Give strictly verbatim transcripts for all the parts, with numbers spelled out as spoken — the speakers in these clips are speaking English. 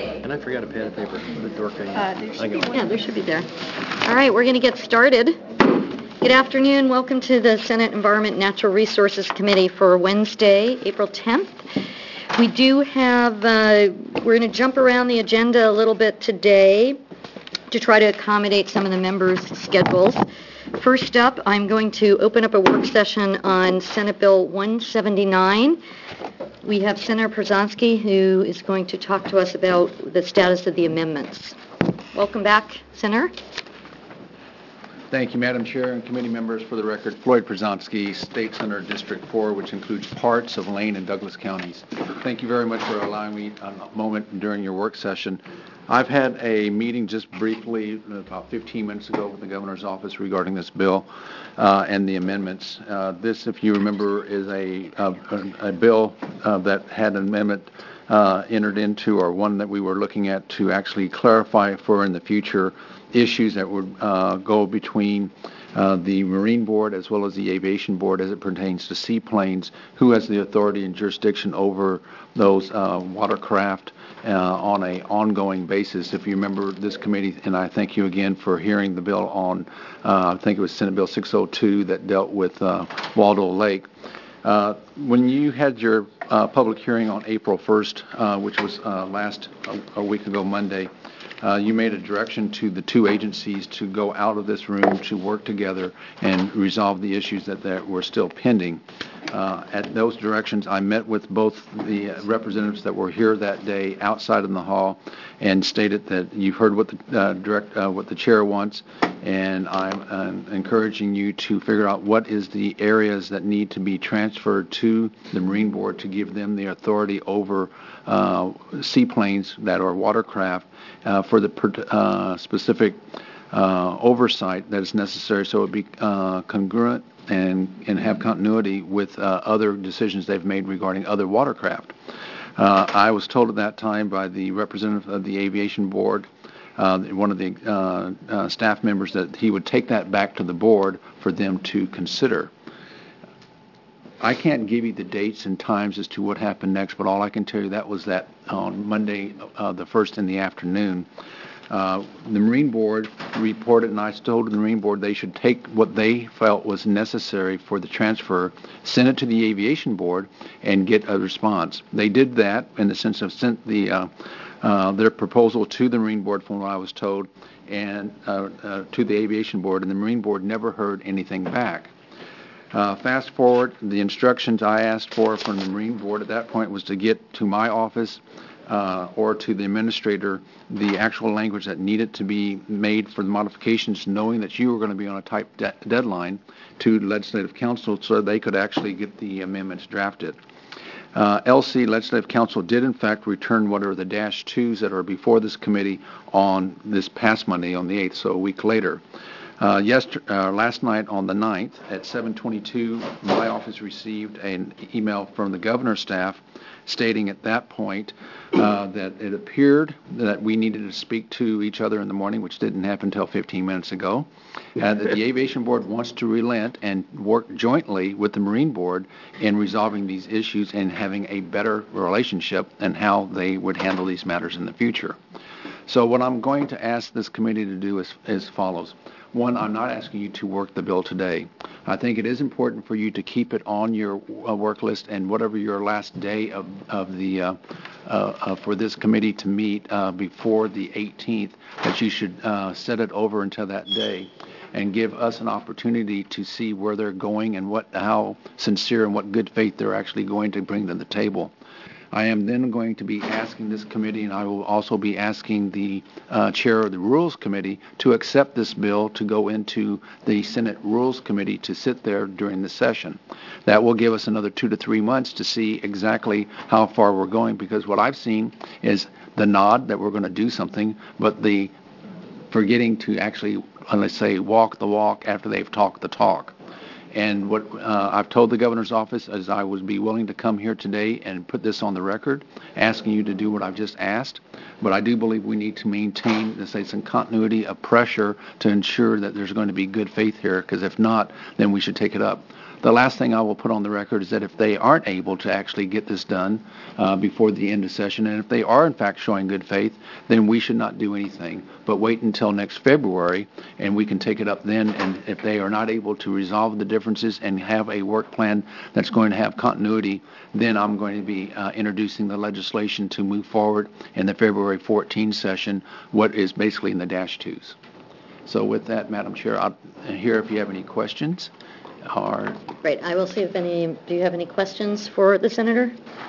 And I forgot a pen and paper. The door came. Uh, there should be one. Yeah, there should be there. All right, we're going to get started. Good afternoon. Welcome to the Senate Environment and Natural Resources Committee for Wednesday, April tenth. We do have, uh, we're going to jump around the agenda a little bit today to try to accommodate some of the members' schedules. First up, I'm going to open up a work session on Senate Bill one seventy-nine. We have Senator Przanski, who is going to talk to us about the status of the amendments. Welcome back, Senator. Thank you, Madam Chair and committee members. For the record, Floyd Przanski, State Senator District four, which includes parts of Lane and Douglas counties. Thank you very much for allowing me a moment during your work session. I've had a meeting just briefly about fifteen minutes ago with the governor's office regarding this bill uh, and the amendments. Uh, this, if you remember, is a, a, a bill uh, that had an amendment uh, entered into, or one that we were looking at to actually clarify for in the future issues that would uh, go between uh, the Marine Board as well as the Aviation Board as it pertains to seaplanes, who has the authority and jurisdiction over those uh, watercraft uh, on an ongoing basis. If you remember this committee, and I thank you again for hearing the bill on, uh, I think it was Senate Bill six oh two that dealt with uh, Waldo Lake. Uh, when you had your uh, public hearing on April first, uh, which was uh, last a, a week ago Monday, Uh, you made a direction to the two agencies to go out of this room to work together and resolve the issues that, that were still pending. Uh, at those directions, I met with both the representatives that were here that day outside in the hall and stated that you've heard what the uh, direct uh, what the chair wants, and I'm uh, encouraging you to figure out what is the areas that need to be transferred to the Marine Board to give them the authority over uh, seaplanes that are watercraft uh, for the uh, specific uh, oversight that is necessary, so it be uh, congruent and, and have continuity with uh, other decisions they've made regarding other watercraft. Uh, I was told at that time by the representative of the Aviation Board, uh, one of the uh, uh, staff members, that he would take that back to the board for them to consider. I can't give you the dates and times as to what happened next, but all I can tell you that was that on Monday, uh, the first in the afternoon, uh, the Marine Board reported, and I told the Marine Board they should take what they felt was necessary for the transfer, send it to the Aviation Board, and get a response. They did that in the sense of sent the uh, uh, their proposal to the Marine Board, from what I was told, and uh, uh, to the Aviation Board, and the Marine Board never heard anything back. Uh, fast forward, the instructions I asked for from the Marine Board at that point was to get to my office uh, or to the administrator the actual language that needed to be made for the modifications, knowing that you were going to be on a tight de- deadline to Legislative Council so they could actually get the amendments drafted. Uh, L C, Legislative Council, did in fact return what are the dash twos that are before this committee on this past Monday on the eighth, so a week later. Uh, yesterday, uh, last night on the ninth at seven twenty-two, my office received an email from the governor's staff stating at that point uh, that it appeared that we needed to speak to each other in the morning, which didn't happen until fifteen minutes ago, and that the Aviation Board wants to relent and work jointly with the Marine Board in resolving these issues and having a better relationship and how they would handle these matters in the future. So what I'm going to ask this committee to do is as follows. One, I'm not asking you to work the bill today. I think it is important for you to keep it on your uh, work list, and whatever your last day of, of the uh, uh, uh, for this committee to meet uh, before the eighteenth, that you should uh, set it over until that day and give us an opportunity to see where they're going and what, how sincere and what good faith they're actually going to bring to the table. I am then going to be asking this committee, and I will also be asking the uh, chair of the Rules Committee to accept this bill to go into the Senate Rules Committee to sit there during the session. That will give us another two to three months to see exactly how far we're going, because what I've seen is the nod that we're going to do something, but the forgetting to actually, let's say, walk the walk after they've talked the talk. And what uh, I've told the governor's office is I would be willing to come here today and put this on the record, asking you to do what I've just asked. But I do believe we need to maintain, let's say, some continuity of pressure to ensure that there's going to be good faith here, because if not, then we should take it up. The last thing I will put on the record is that if they aren't able to actually get this done uh, before the end of session, and if they are in fact showing good faith, then we should not do anything, but wait until next February, and we can take it up then. And if they are not able to resolve the differences and have a work plan that's going to have continuity, then I'm going to be uh, introducing the legislation to move forward in the February fourteenth session, what is basically in the dash twos. So with that, Madam Chair, I'll hear if you have any questions. Or Great. I will see if any, do you have any questions for the Senator?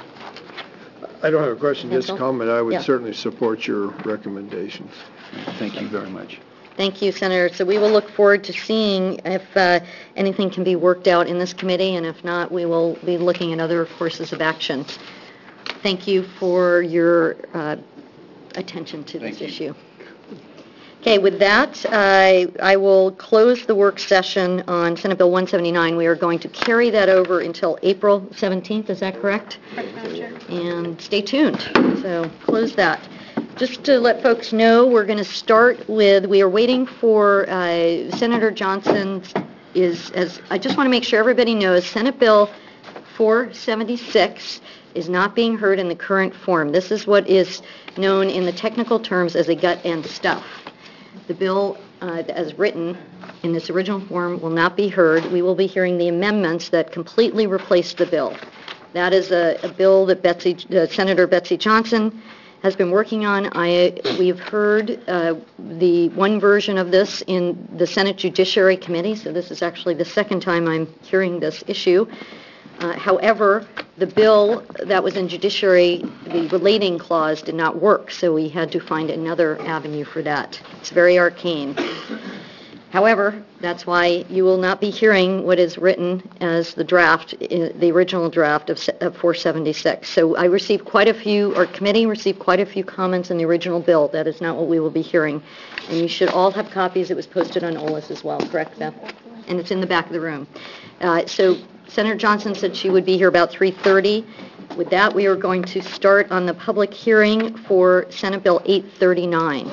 I don't have a question, just a Counsel? comment. I would Yeah. certainly support your recommendations. thank you very much. Thank you, Senator. So we will look forward to seeing if uh, anything can be worked out in this committee, and if not, we will be looking at other courses of action. Thank you for your uh, attention to this Thank you. issue. Okay, with that, I I will close the work session on Senate Bill one seventy-nine. We are going to carry that over until April seventeenth, is that correct? Correct, Madam Chair. And stay tuned. So close that. Just to let folks know, we're going to start with, we are waiting for uh, Senator Johnson is, as I just want to make sure everybody knows, Senate Bill four seventy-six is not being heard in the current form. This is what is known in the technical terms as a gut and stuff. The bill, uh, as written in this original form, will not be heard. We will be hearing the amendments that completely replace the bill. That is a, a bill that Betsy, uh, Senator Betsy Johnson has been working on. I, we've heard uh, the one version of this in the Senate Judiciary Committee, so this is actually the second time I'm hearing this issue. Uh, however, the bill that was in Judiciary, the relating clause did not work, so we had to find another avenue for that. It's very arcane. However, that's why you will not be hearing what is written as the draft, the original draft of four seventy-six. So I received quite a few, our committee received quite a few comments on the original bill. That is not what we will be hearing. And you should all have copies. It was posted on O L A S as well, correct, Beth? And it's in the back of the room. Uh, so Senator Johnson said she would be here about three thirty. With that, we are going to start on the public hearing for Senate Bill eight thirty-nine.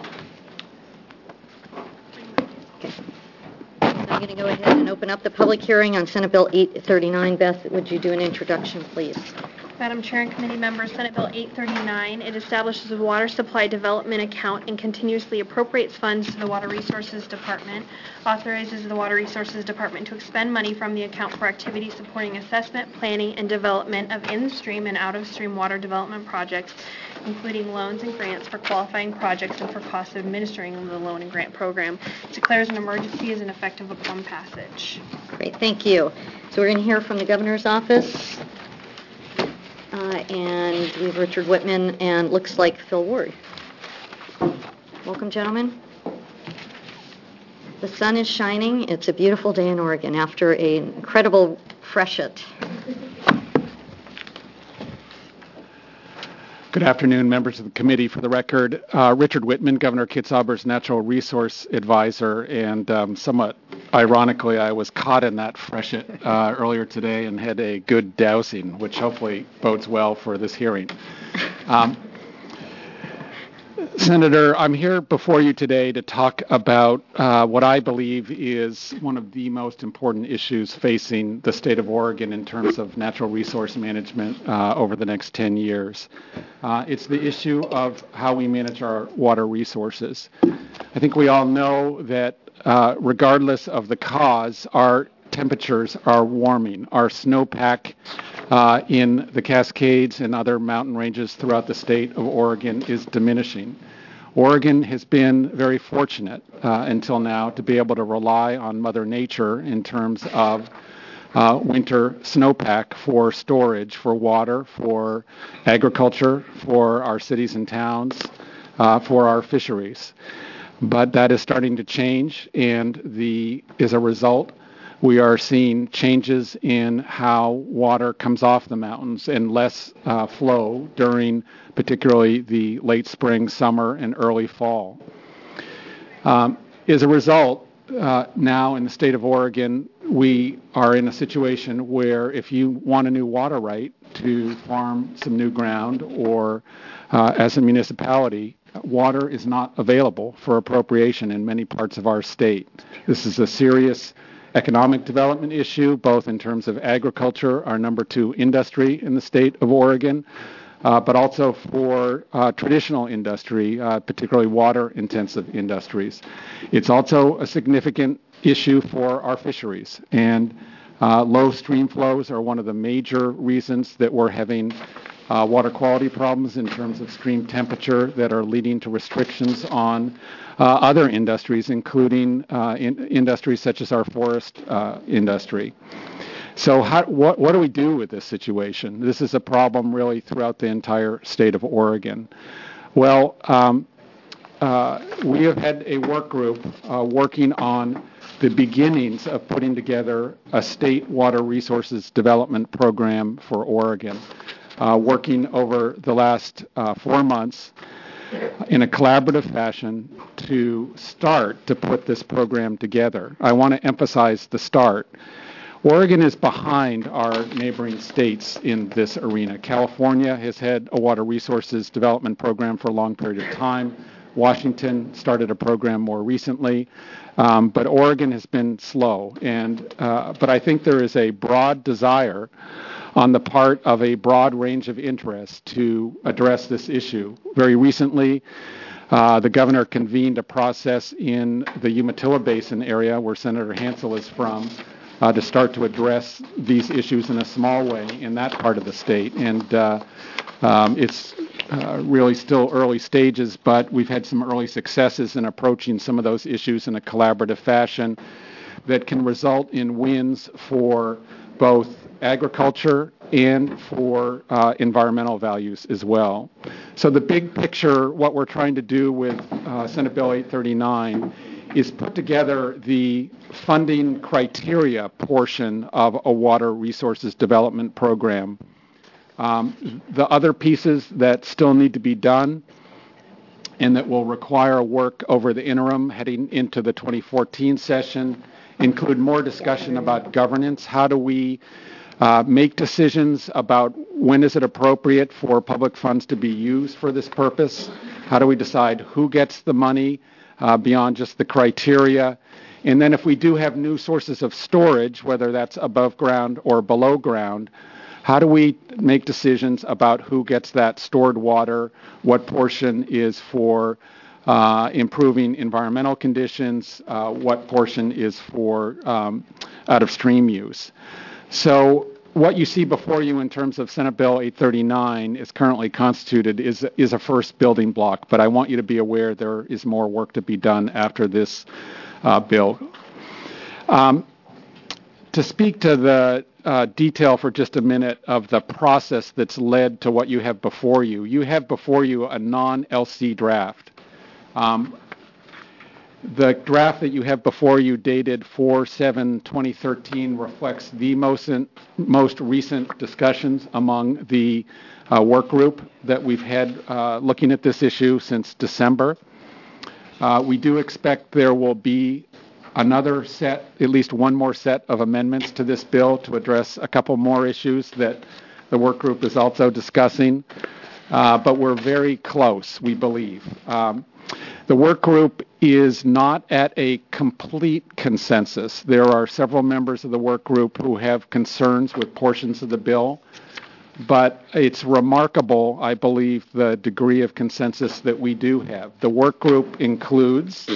Okay. I'm going to go ahead and open up the public hearing on Senate Bill eight thirty-nine. Beth, would you do an introduction, please? Madam Chair and committee members, Senate Bill eight thirty-nine, it establishes a water supply development account and continuously appropriates funds to the Water Resources Department, authorizes the Water Resources Department to expend money from the account for activities supporting assessment, planning, and development of in-stream and out-of-stream water development projects, including loans and grants for qualifying projects and for costs of administering the loan and grant program. It declares an emergency as an effective upon passage. Great, thank you. So we're going to hear from the governor's office. Uh, and we have Richard Whitman and looks like Phil Ward. Welcome, gentlemen. The sun is shining. It's a beautiful day in Oregon after an incredible freshet. Good afternoon, members of the committee. For the record, uh, Richard Whitman, Governor Kitzhaber's Natural Resource Advisor, and um, somewhat ironically, I was caught in that freshet uh, earlier today and had a good dousing, which hopefully bodes well for this hearing. Um, Senator, I'm here before you today to talk about uh, what I believe is one of the most important issues facing the state of Oregon in terms of natural resource management uh, over the next ten years. Uh, it's the issue of how we manage our water resources. I think we all know that uh, regardless of the cause, our temperatures are warming. Our snowpack uh, in the Cascades and other mountain ranges throughout the state of Oregon is diminishing. Oregon has been very fortunate uh, until now to be able to rely on Mother Nature in terms of uh, winter snowpack for storage, for water, for agriculture, for our cities and towns, uh, for our fisheries. But that is starting to change, and the as a result, we are seeing changes in how water comes off the mountains and less uh, flow during particularly the late spring, summer, and early fall. Um, as a result, uh, now in the state of Oregon, we are in a situation where if you want a new water right to farm some new ground or uh, as a municipality, water is not available for appropriation in many parts of our state. This is a serious economic development issue, both in terms of agriculture, our number two industry in the state of Oregon, uh, but also for uh, traditional industry, uh, particularly water-intensive industries. It's also a significant issue for our fisheries, and uh, low stream flows are one of the major reasons that we're having uh, water quality problems in terms of stream temperature that are leading to restrictions on uh, other industries, including uh, in industries such as our forest uh, industry. So how, what, what do we do with this situation? This is a problem really throughout the entire state of Oregon. Well, um, uh, we have had a work group uh, working on the beginnings of putting together a state water resources development program for Oregon, uh, working over the last uh, four months in a collaborative fashion to start to put this program together. I want to emphasize the start. Oregon is behind our neighboring states in this arena. California has had a water resources development program for a long period of time. Washington started a program more recently, um, but Oregon has been slow. And uh, but I think there is a broad desire on the part of a broad range of interests to address this issue. Very recently, uh, the governor convened a process in the Umatilla Basin area, where Senator Hansel is from, Uh, to start to address these issues in a small way in that part of the state. And uh, um, it's uh, really still early stages, but we've had some early successes in approaching some of those issues in a collaborative fashion that can result in wins for both agriculture and for uh, environmental values as well. So the big picture, what we're trying to do with uh, Senate Bill eight thirty-nine is put together the funding criteria portion of a water resources development program. Um, the other pieces that still need to be done and that will require work over the interim heading into the twenty fourteen session include more discussion about governance. How do we uh, make decisions about when is it appropriate for public funds to be used for this purpose? How do we decide who gets the money Uh, beyond just the criteria? And then if we do have new sources of storage, whether that's above ground or below ground, how do we make decisions about who gets that stored water, what portion is for uh, improving environmental conditions, uh, what portion is for um, out-of-stream use? So what you see before you in terms of Senate Bill eight thirty-nine is currently constituted is is a first building block, but I want you to be aware there is more work to be done after this uh, bill. Um, to speak to the uh, detail for just a minute of the process that's led to what you have before you, you have before you a non-L C draft. Um, The draft that you have before you, dated four seven twenty thirteen, reflects the most, in, most recent discussions among the uh, work group that we've had uh, looking at this issue since December. Uh, we do expect there will be another set, at least one more set of amendments to this bill to address a couple more issues that the work group is also discussing. Uh, but we're very close, we believe. Um, The work group is not at a complete consensus. There are several members of the work group who have concerns with portions of the bill, but it's remarkable, I believe, the degree of consensus that we do have. The work group includes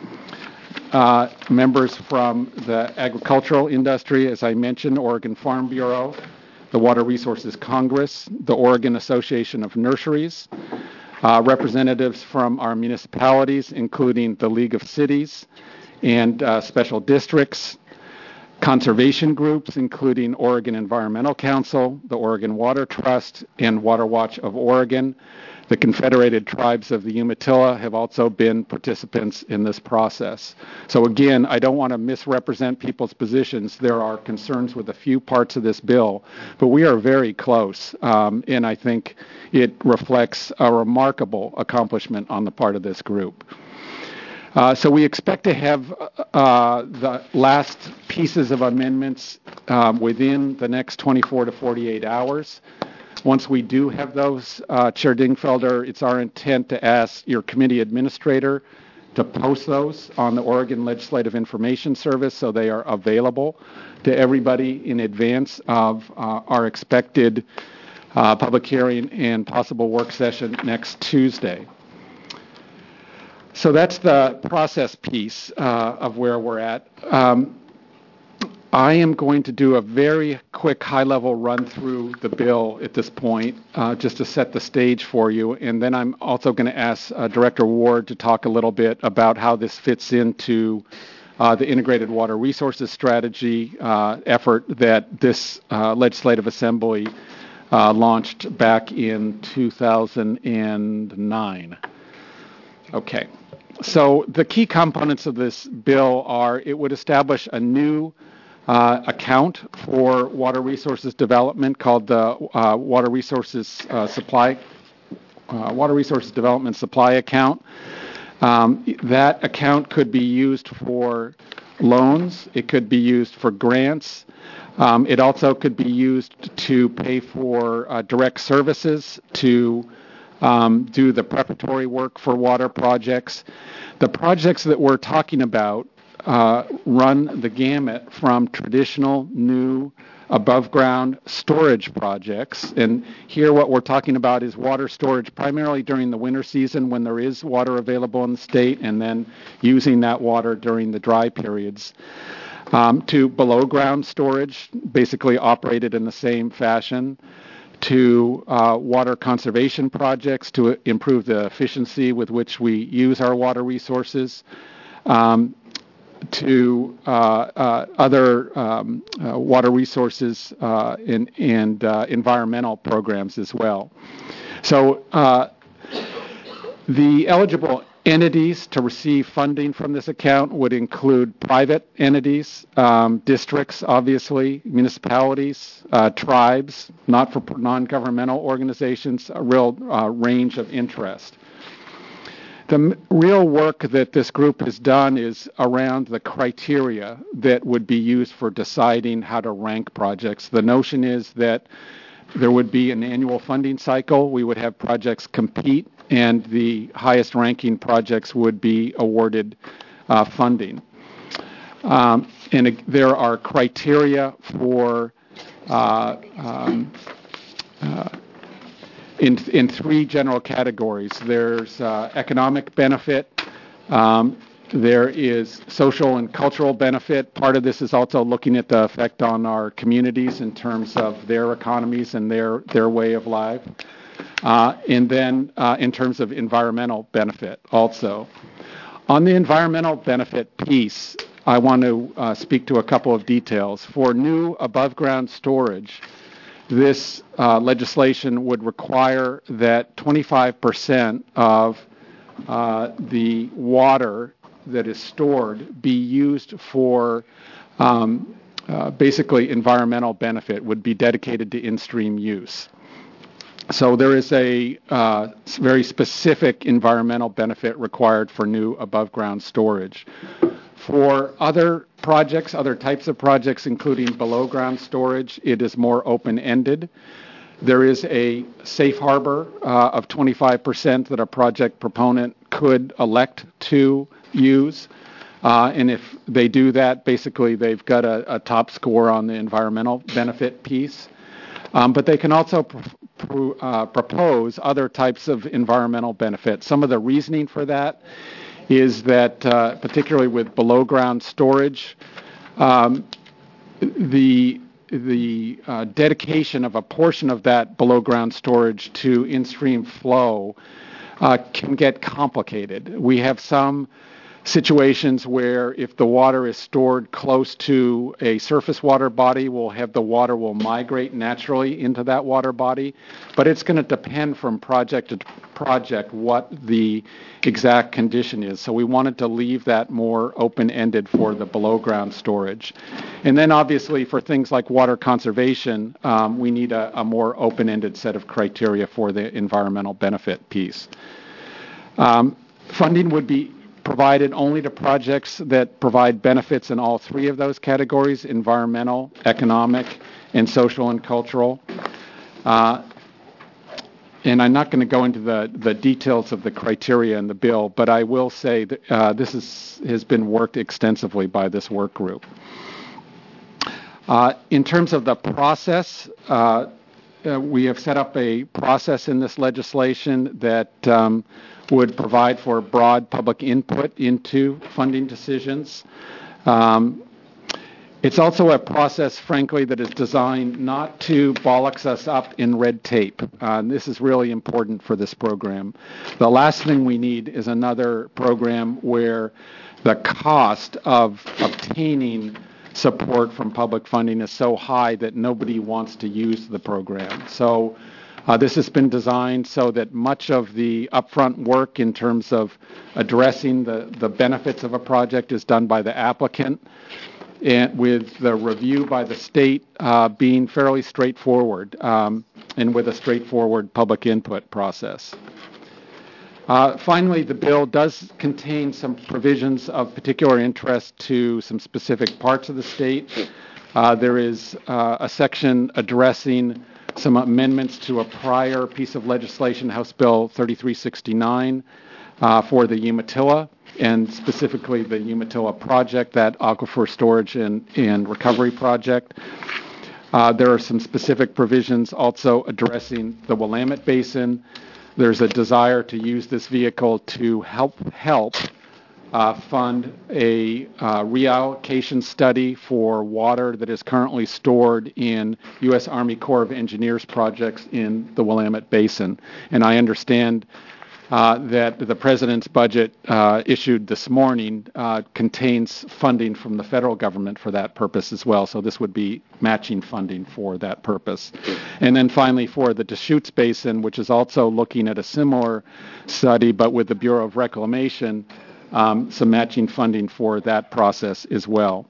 uh, members from the agricultural industry, as I mentioned, Oregon Farm Bureau, the Water Resources Congress, the Oregon Association of Nurseries, Uh, representatives from our municipalities, including the League of Cities and uh, special districts, conservation groups, including Oregon Environmental Council, the Oregon Water Trust, and Water Watch of Oregon. The Confederated Tribes of the Umatilla have also been participants in this process. So again, I don't want to misrepresent people's positions. There are concerns with a few parts of this bill, but we are very close, um, and I think it reflects a remarkable accomplishment on the part of this group. Uh, so we expect to have uh, the last pieces of amendments um, within the next twenty-four to forty-eight hours. Once we do have those, uh, Chair Dingfelder, it's our intent to ask your committee administrator to post those on the Oregon Legislative Information Service so they are available to everybody in advance of uh, our expected uh, public hearing and possible work session next Tuesday. So that's the process piece uh, of where we're at. Um, I am going to do a very quick high-level run through the bill at this point, uh, just to set the stage for you. And then I'm also going to ask uh, Director Ward to talk a little bit about how this fits into uh, the Integrated Water Resources Strategy uh, effort that this uh, Legislative Assembly uh, launched back in two thousand nine. Okay. So the key components of this bill are it would establish a new Uh, account for water resources development called the uh, Water Resources uh, Supply uh, Water Resources Development Supply Account. Um, that account could be used for loans. It could be used for grants. Um, it also could be used to pay for uh, direct services to um, do the preparatory work for water projects. The projects that we're talking about Uh, run the gamut from traditional, new, above-ground storage projects. And here what we're talking about is water storage primarily during the winter season when there is water available in the state, and then using that water during the dry periods. Um, to below-ground storage, basically operated in the same fashion. To uh, water conservation projects to improve the efficiency with which we use our water resources. Um, to uh, uh, other um, uh, water resources uh, in, and uh, environmental programs as well. So uh, the eligible entities to receive funding from this account would include private entities, um, districts, obviously, municipalities, uh, tribes, not for non-governmental organizations, a real uh, range of interest. The m- real work that this group has done is around the criteria that would be used for deciding how to rank projects. The notion is that there would be an annual funding cycle. We would have projects compete, and the highest ranking projects would be awarded uh, funding. Um, and it, there are criteria for uh, um, uh, In, in three general categories. There's uh, economic benefit, um, there is social and cultural benefit. Part of this is also looking at the effect on our communities in terms of their economies and their, their way of life. Uh, and then uh, in terms of environmental benefit also. On the environmental benefit piece, I want to uh, speak to a couple of details. For new above-ground storage, this uh, legislation would require that twenty-five percent of uh, the water that is stored be used for um, uh, basically environmental benefit, would be dedicated to in-stream use. So there is a uh, very specific environmental benefit required for new above-ground storage. For other projects, other types of projects, including below-ground storage, it is more open-ended. There is a safe harbor uh, of twenty-five percent that a project proponent could elect to use. Uh, and if they do that, basically they've got a, a top score on the environmental benefit piece. Um, but they can also pr- pr- uh, propose other types of environmental benefits. Some of the reasoning for that is that, uh, particularly with below-ground storage, um, the the uh, dedication of a portion of that below-ground storage to in-stream flow uh, can get complicated. We have some situations where if the water is stored close to a surface water body, we'll have the water will migrate naturally into that water body, but it's going to depend from project to project what the exact condition is. So we wanted to leave that more open-ended for the below-ground storage. And then obviously for things like water conservation, um, we need a, a more open-ended set of criteria for the environmental benefit piece. Um, funding would be provided only to projects that provide benefits in all three of those categories: environmental, economic, and social and cultural. Uh, and I'm not going to go into the, the details of the criteria in the bill, but I will say that uh, this is, has been worked extensively by this work group. Uh, in terms of the process, uh, uh, we have set up a process in this legislation that um, would provide for broad public input into funding decisions. Um, It's also a process, frankly, that is designed not to bollocks us up in red tape. Uh, this is really important for this program. The last thing we need is another program where the cost of obtaining support from public funding is so high that nobody wants to use the program. So uh, this has been designed so that much of the upfront work in terms of addressing the, the benefits of a project is done by the applicant, and with the review by the state uh, being fairly straightforward um, and with a straightforward public input process. Uh, finally, the bill does contain some provisions of particular interest to some specific parts of the state. Uh, there is uh, a section addressing some amendments to a prior piece of legislation, House Bill thirty-three sixty-nine, uh, for the Umatilla, and specifically the Umatilla project, that aquifer storage and, and recovery project. Uh, there are some specific provisions also addressing the Willamette Basin. There's a desire to use this vehicle to help help uh, fund a uh, reallocation study for water that is currently stored in U S Army Corps of Engineers projects in the Willamette Basin. And I understand Uh, that the President's budget uh, issued this morning uh, contains funding from the federal government for that purpose as well. So this would be matching funding for that purpose. And then finally, for the Deschutes Basin, which is also looking at a similar study, but with the Bureau of Reclamation, um, some matching funding for that process as well.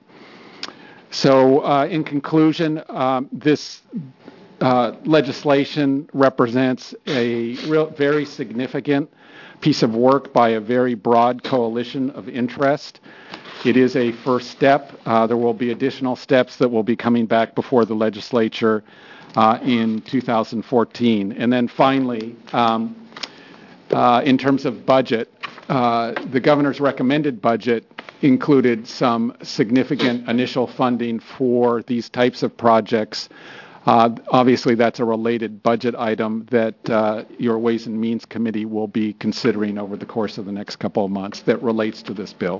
So uh, in conclusion, um, this Uh, legislation represents a real, very significant piece of work by a very broad coalition of interest. It is a first step. Uh, there will be additional steps that will be coming back before the legislature uh, in two thousand fourteen. And then finally, um, uh, in terms of budget, uh, the governor's recommended budget included some significant initial funding for these types of projects. Uh, obviously, that's a related budget item that uh, your Ways and Means Committee will be considering over the course of the next couple of months that relates to this bill.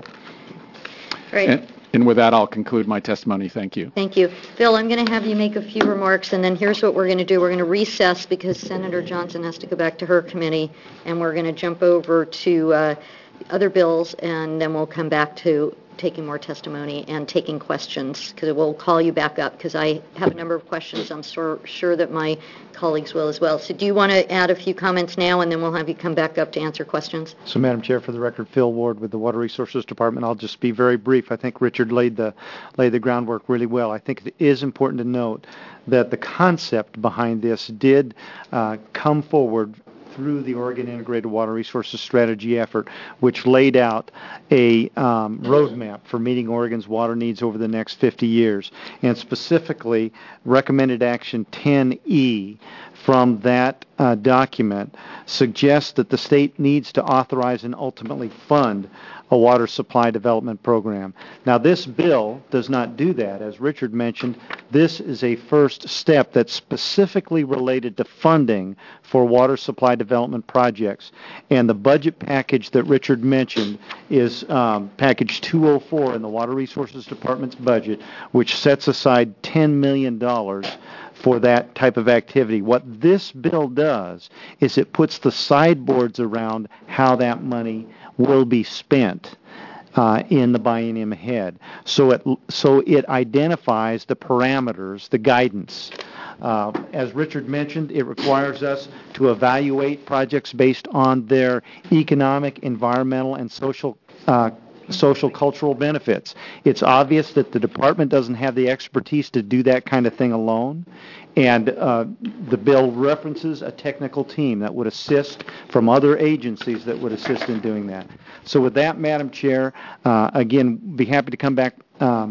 Great. And, and with that, I'll conclude my testimony. Thank you. Thank you. Bill, I'm going to have you make a few remarks, and then here's what we're going to do. We're going to recess because Senator Johnson has to go back to her committee, and we're going to jump over to uh, other bills, and then we'll come back to taking more testimony and taking questions, because we'll call you back up because I have a number of questions. I'm sure, sure that my colleagues will as well. So do you want to add a few comments now, and then we'll have you come back up to answer questions? So, Madam Chair, for the record, Phil Ward with the Water Resources Department. I'll just be very brief. I think Richard laid the laid the groundwork really well. I think it is important to note that the concept behind this did uh, come forward through the Oregon Integrated Water Resources Strategy effort, which laid out a um, roadmap for meeting Oregon's water needs over the next fifty years. And specifically, recommended action ten E from that uh, document suggests that the state needs to authorize and ultimately fund a water supply development program. Now, this bill does not do that. As Richard mentioned, this is a first step that's specifically related to funding for water supply development projects. And the budget package that Richard mentioned is um, package two oh four in the Water Resources Department's budget, which sets aside ten million dollars for that type of activity. What this bill does is it puts the sideboards around how that money will be spent uh, in the biennium ahead. So it so it identifies the parameters, the guidance. Uh, as Richard mentioned, it requires us to evaluate projects based on their economic, environmental, and social uh, social cultural benefits. It's obvious that the department doesn't have the expertise to do that kind of thing alone, and uh, the bill references a technical team that would assist from other agencies that would assist in doing that. So with that, Madam Chair, uh, again, be happy to come back um,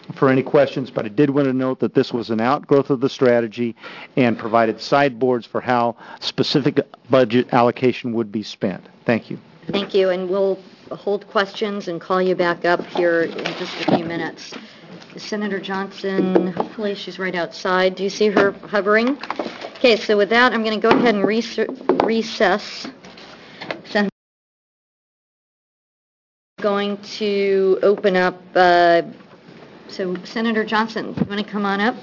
for any questions, but I did want to note that this was an outgrowth of the strategy and provided sideboards for how specific budget allocation would be spent. Thank you. Thank you, and we'll hold questions and call you back up here in just a few minutes. Senator Johnson, hopefully she's right outside. Do you see her hovering? Okay, so with that, I'm going to go ahead and recess. Sen- going to open up, uh, so Senator Johnson, you want to come on up?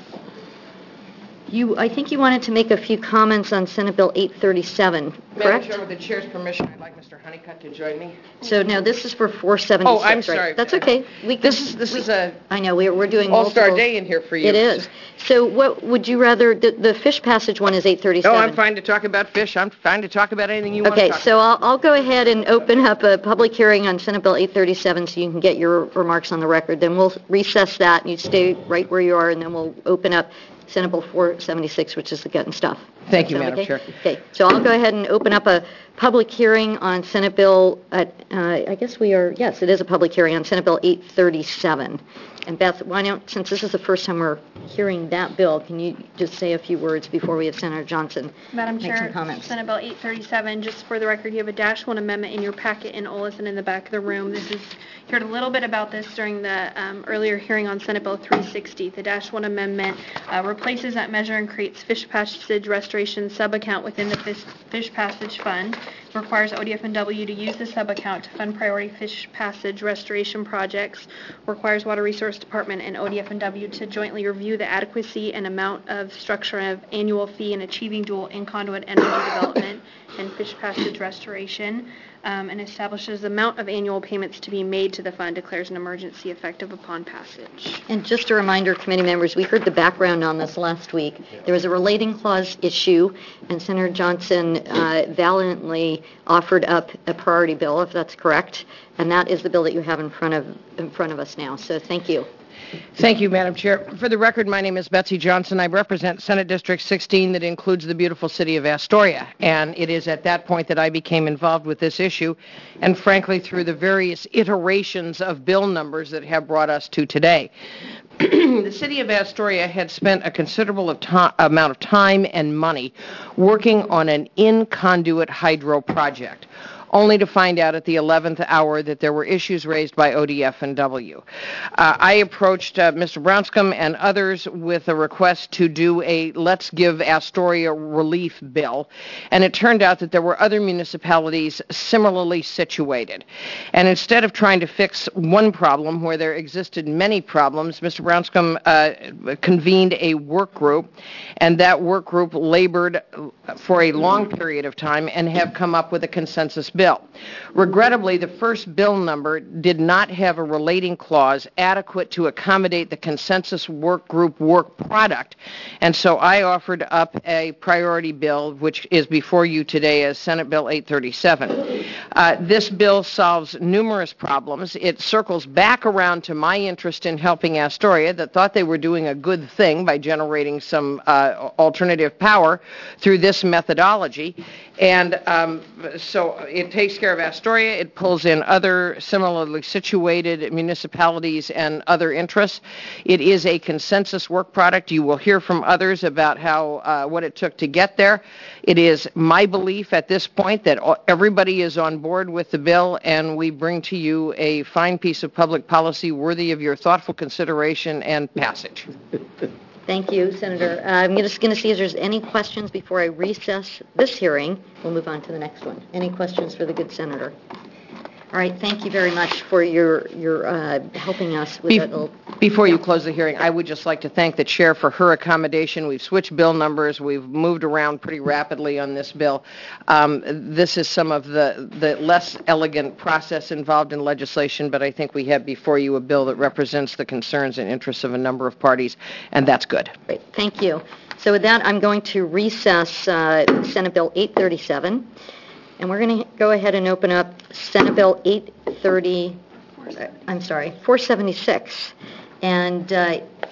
You, I think you wanted to make a few comments on Senate Bill eight thirty-seven, correct? Madam Chair, with the Chair's permission, I'd like Mister Honeycutt to join me. So now this is for four seventy-six, Oh, I'm right? sorry. That's okay. We This can- is, this we- is a I know, we're, we're doing all-star multiple- day in here for you. It is. So what would you rather, the, the fish passage one is eight thirty-seven. No, I'm fine to talk about fish. I'm fine to talk about anything you want to Okay, talk so I'll, I'll go ahead and open up a public hearing on Senate Bill eight thirty-seven so you can get your remarks on the record. Then we'll recess that and you stay right where you are, and then we'll open up Senate Bill four seventy-six, which is the gut and stuff. Thank you, Is that Madam okay? Chair. Okay, so I'll go ahead and open up a public hearing on Senate Bill, at, uh, I guess we are, yes, it is a public hearing on Senate Bill eight thirty-seven. And Beth, why don't, since this is the first time we're hearing that bill, can you just say a few words before we have Senator Johnson Madam make Chair, some comments? Senate Bill eight thirty-seven, just for the record, you have a dash one amendment in your packet in Olison in the back of the room. This is, you heard a little bit about this during the um, earlier hearing on Senate Bill three sixty. The dash one amendment uh, replaces that measure and creates fish passage restoration sub-account within the fish, fish passage fund. Requires O D F and W to use the sub-account to fund priority fish passage restoration projects. Requires Water Resource Department and O D F and W to jointly review the adequacy and amount of structure of annual fee in achieving dual in conduit energy development and fish passage restoration, um, and establishes the amount of annual payments to be made to the fund, declares an emergency effective upon passage. And just a reminder, committee members, we heard the background on this last week. There was a relating clause issue, and Senator Johnson uh, valiantly offered up a priority bill, if that's correct, and that is the bill that you have in front of in front of us now. So thank you. Thank you, Madam Chair. For the record, my name is Betsy Johnson. I represent Senate District sixteen that includes the beautiful city of Astoria. And it is at that point that I became involved with this issue, and frankly, through the various iterations of bill numbers that have brought us to today. The city of Astoria had spent a considerable of to- amount of time and money working on an in-conduit hydro project, only to find out at the eleventh hour that there were issues raised by O D F and W. Uh, I approached uh, Mister Brownscombe and others with a request to do a Let's Give Astoria Relief bill, and it turned out that there were other municipalities similarly situated. And instead of trying to fix one problem where there existed many problems, Mister Brownscombe uh, convened a work group, and that work group labored for a long period of time and have come up with a consensus bill. bill. Regrettably, the first bill number did not have a relating clause adequate to accommodate the consensus work group work product, and so I offered up a priority bill, which is before you today as Senate Bill eight thirty-seven. Uh, this bill solves numerous problems. It circles back around to my interest in helping Astoria, that thought they were doing a good thing by generating some uh, alternative power through this methodology. And um, so it takes care of Astoria. It pulls in other similarly situated municipalities and other interests. It is a consensus work product. You will hear from others about how uh, what it took to get there. It is my belief at this point that everybody is on board with the bill, and we bring to you a fine piece of public policy worthy of your thoughtful consideration and passage. Thank you, Senator. Uh, I'm just going to see if there's any questions before I recess this hearing. We'll move on to the next one. Any questions for the good senator? All right, thank you very much for your your uh, helping us with Be- that little... Before you close the hearing, I would just like to thank the chair for her accommodation. We've switched bill numbers. We've moved around pretty rapidly on this bill. Um, this is some of the, the less elegant process involved in legislation, but I think we have before you a bill that represents the concerns and interests of a number of parties, and that's good. Great, thank you. So with that, I'm going to recess uh, Senate Bill eight thirty-seven. And we're going to go ahead and open up Senate Bill eight thirty, I'm sorry, four seventy-six. And uh,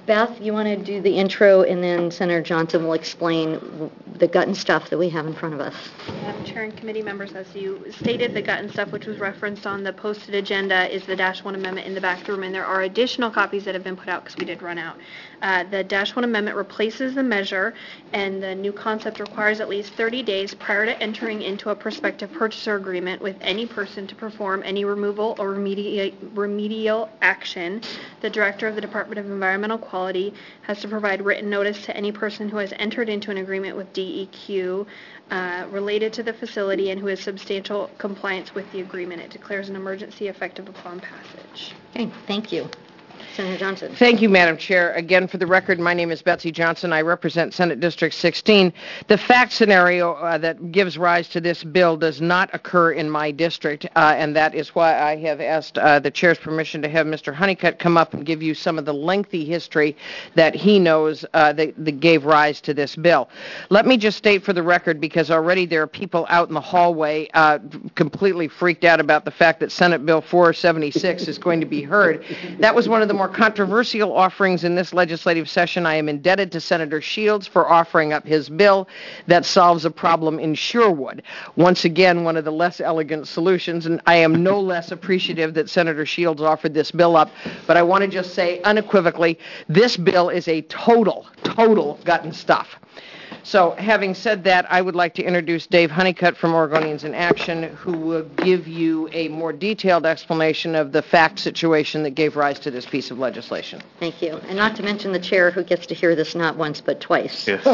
Beth, you want to do the intro, and then Senator Johnson will explain the gut and stuff that we have in front of us. Madam Chair and committee members, as you stated, the gut and stuff which was referenced on the posted agenda is the Dash one amendment in the back room, and there are additional copies that have been put out because we did run out. Uh, the Dash one amendment replaces the measure, and the new concept requires at least thirty days prior to entering into a prospective purchaser agreement with any person to perform any removal or remediate, remedial action. The Director of the Department of Environmental Quality has to provide written notice to any person who has entered into an agreement with D E Q uh, related to the facility and who has substantial compliance with the agreement. It declares an emergency effective upon passage. Okay, thank you. Senator Johnson. Thank you, Madam Chair. Again, for the record, my name is Betsy Johnson. I represent Senate District sixteen. The fact scenario uh, that gives rise to this bill does not occur in my district, uh, and that is why I have asked uh, the Chair's permission to have Mister Honeycutt come up and give you some of the lengthy history that he knows uh, that, that gave rise to this bill. Let me just state for the record, because already there are people out in the hallway uh, completely freaked out about the fact that Senate Bill four seventy-six is going to be heard. That was one of the more controversial offerings in this legislative session. I am indebted to Senator Shields for offering up his bill that solves a problem in Sherwood. Once again, one of the less elegant solutions, and I am no less appreciative that Senator Shields offered this bill up, but I want to just say unequivocally, this bill is a total, total gut and stuff. So, having said that, I would like to introduce Dave Honeycutt from Oregonians in Action, who will give you a more detailed explanation of the fact situation that gave rise to this piece of legislation. Thank you. And not to mention the chair, who gets to hear this not once but twice. Yes.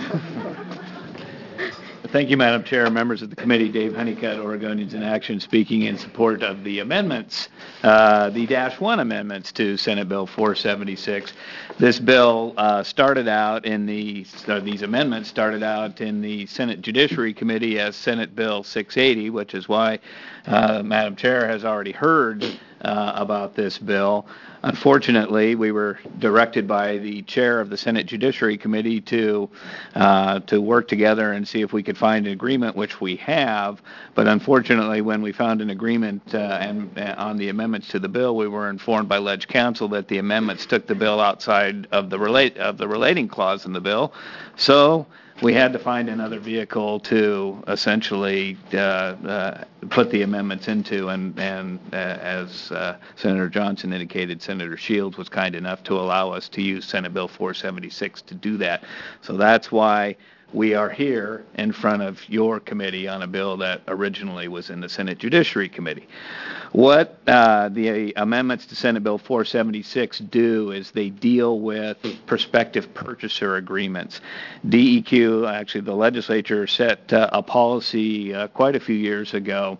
Thank you, Madam Chair, members of the committee. Dave Honeycutt, Oregonians in Action, speaking in support of the amendments, uh, the Dash one amendments to Senate Bill four seventy-six. This bill uh, started out in the, uh, these amendments started out in the Senate Judiciary Committee as Senate Bill six eighty, which is why uh, Madam Chair has already heard uh, about this bill. Unfortunately, we were directed by the chair of the Senate Judiciary Committee to uh, to work together and see if we could find an agreement, which we have. But unfortunately, when we found an agreement uh, and uh, on the amendments to the bill, we were informed by Ledge Counsel that the amendments took the bill outside of the relate of the relating clause in the bill. So we had to find another vehicle to essentially uh, uh, put the amendments into, and, and uh, as uh, Senator Johnson indicated, Senator Shields was kind enough to allow us to use Senate Bill four seventy-six to do that. So that's why we are here in front of your committee on a bill that originally was in the Senate Judiciary Committee. What uh, the amendments to Senate Bill four seventy-six do is they deal with prospective purchaser agreements. D E Q, actually the legislature set uh, a policy uh, quite a few years ago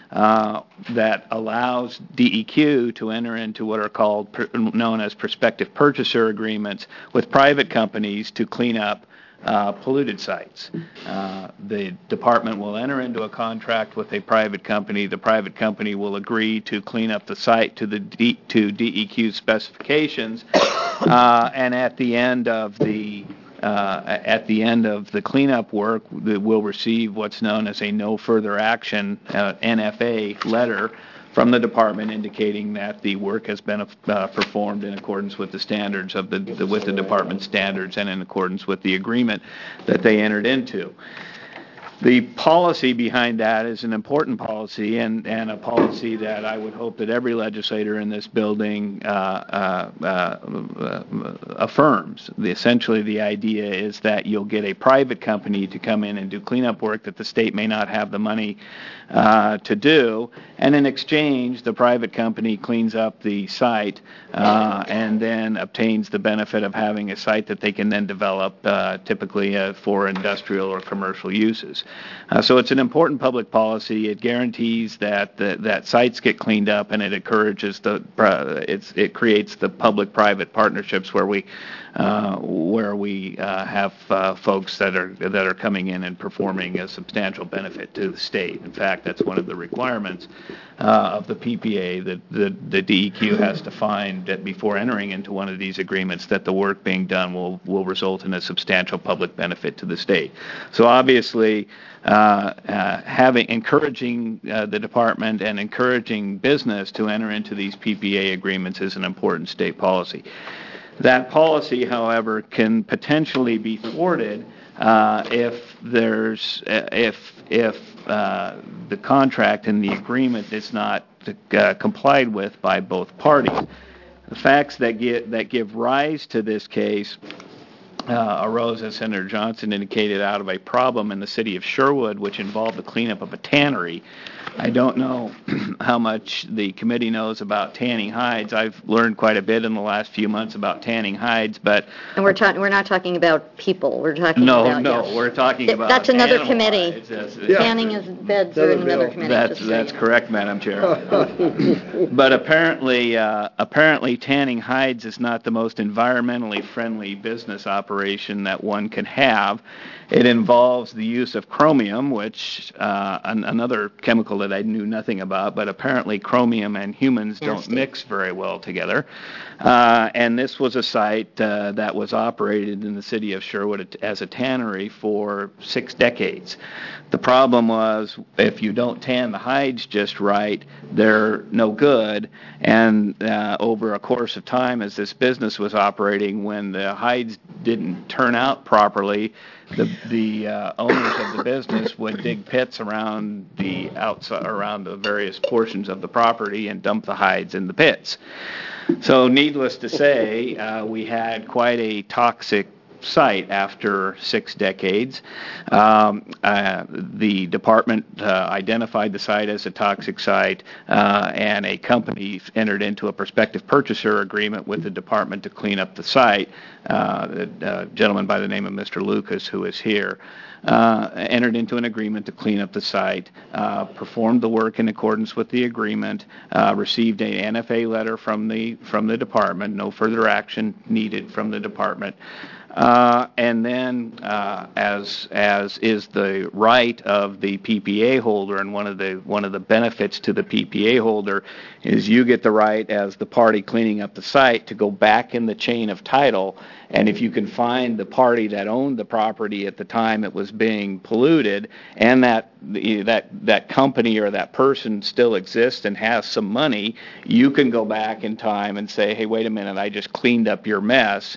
uh, that allows D E Q to enter into what are called, per, known as prospective purchaser agreements with private companies to clean up Uh, polluted sites. Uh, the department will enter into a contract with a private company. The private company will agree to clean up the site to the D, to D E Q specifications, uh, and at the end of the uh, at the end of the cleanup work, we'll receive what's known as a no further action uh, N F A letter from the department indicating that the work has been uh, performed in accordance with the standards of the, the with the department standards and in accordance with the agreement that they entered into. The policy behind that is an important policy, and, and a policy that I would hope that every legislator in this building uh, uh, uh, affirms. The, essentially, the idea is that you'll get a private company to come in and do cleanup work that the state may not have the money uh, to do, and in exchange, the private company cleans up the site uh, and then obtains the benefit of having a site that they can then develop, uh, typically uh, for industrial or commercial uses. Uh, so it's an important public policy. It guarantees that the, that sites get cleaned up, and it encourages the uh, it's, it creates the public-private partnerships where we uh, where we uh, have uh, folks that are that are coming in and performing a substantial benefit to the state. In fact, that's one of the requirements uh, of the P P A that the, the D E Q has to find that before entering into one of these agreements that the work being done will will result in a substantial public benefit to the state. So obviously, uh, uh, having encouraging uh, the department and encouraging business to enter into these P P A agreements is an important state policy. That policy, however, can potentially be thwarted uh, if there's uh, if if uh, the contract and the agreement is not uh, complied with by both parties. The facts that give that give rise to this case uh, arose, as Senator Johnson indicated, out of a problem in the city of Sherwood, which involved the cleanup of a tannery. I don't know how much the committee knows about tanning hides. I've learned quite a bit in the last few months about tanning hides, but And we're talking, we're not talking about people, we're talking no, about... no, yeah. we're talking Th- about That's another animal committee. hides. That's, Tanning is beds are in another committee. that's, just so that's you know. correct, Madam Chair. But apparently, uh, apparently tanning hides is not the most environmentally friendly business operation that one can have. It involves the use of chromium, which uh, an, another chemical that I knew nothing about, but apparently chromium and humans don't Nasty. mix very well together. Uh, and this was a site uh, that was operated in the city of Sherwood as a tannery for six decades. The problem was, if you don't tan the hides just right, they're no good. And uh, over a course of time, as this business was operating, when the hides didn't turn out properly, the the uh, owners of the business would dig pits around the outside, around the various portions of the property, and dump the hides in the pits. So, needless to say, uh, we had quite a toxic site after six decades. Um, uh, the department uh, identified the site as a toxic site, uh, and a company entered into a prospective purchaser agreement with the department to clean up the site. Uh, a gentleman by the name of Mister Lucas, who is here, uh, entered into an agreement to clean up the site, uh, performed the work in accordance with the agreement, uh, received an N F A letter from the from the department, no further action needed from the department. Uh, and then, uh, as as is the right of the P P A holder, and one of the one of the benefits to the P P A holder is you get the right, as the party cleaning up the site, to go back in the chain of title, and if you can find the party that owned the property at the time it was being polluted, and that that that company or that person still exists and has some money, you can go back in time and say, hey, wait a minute, I just cleaned up your mess.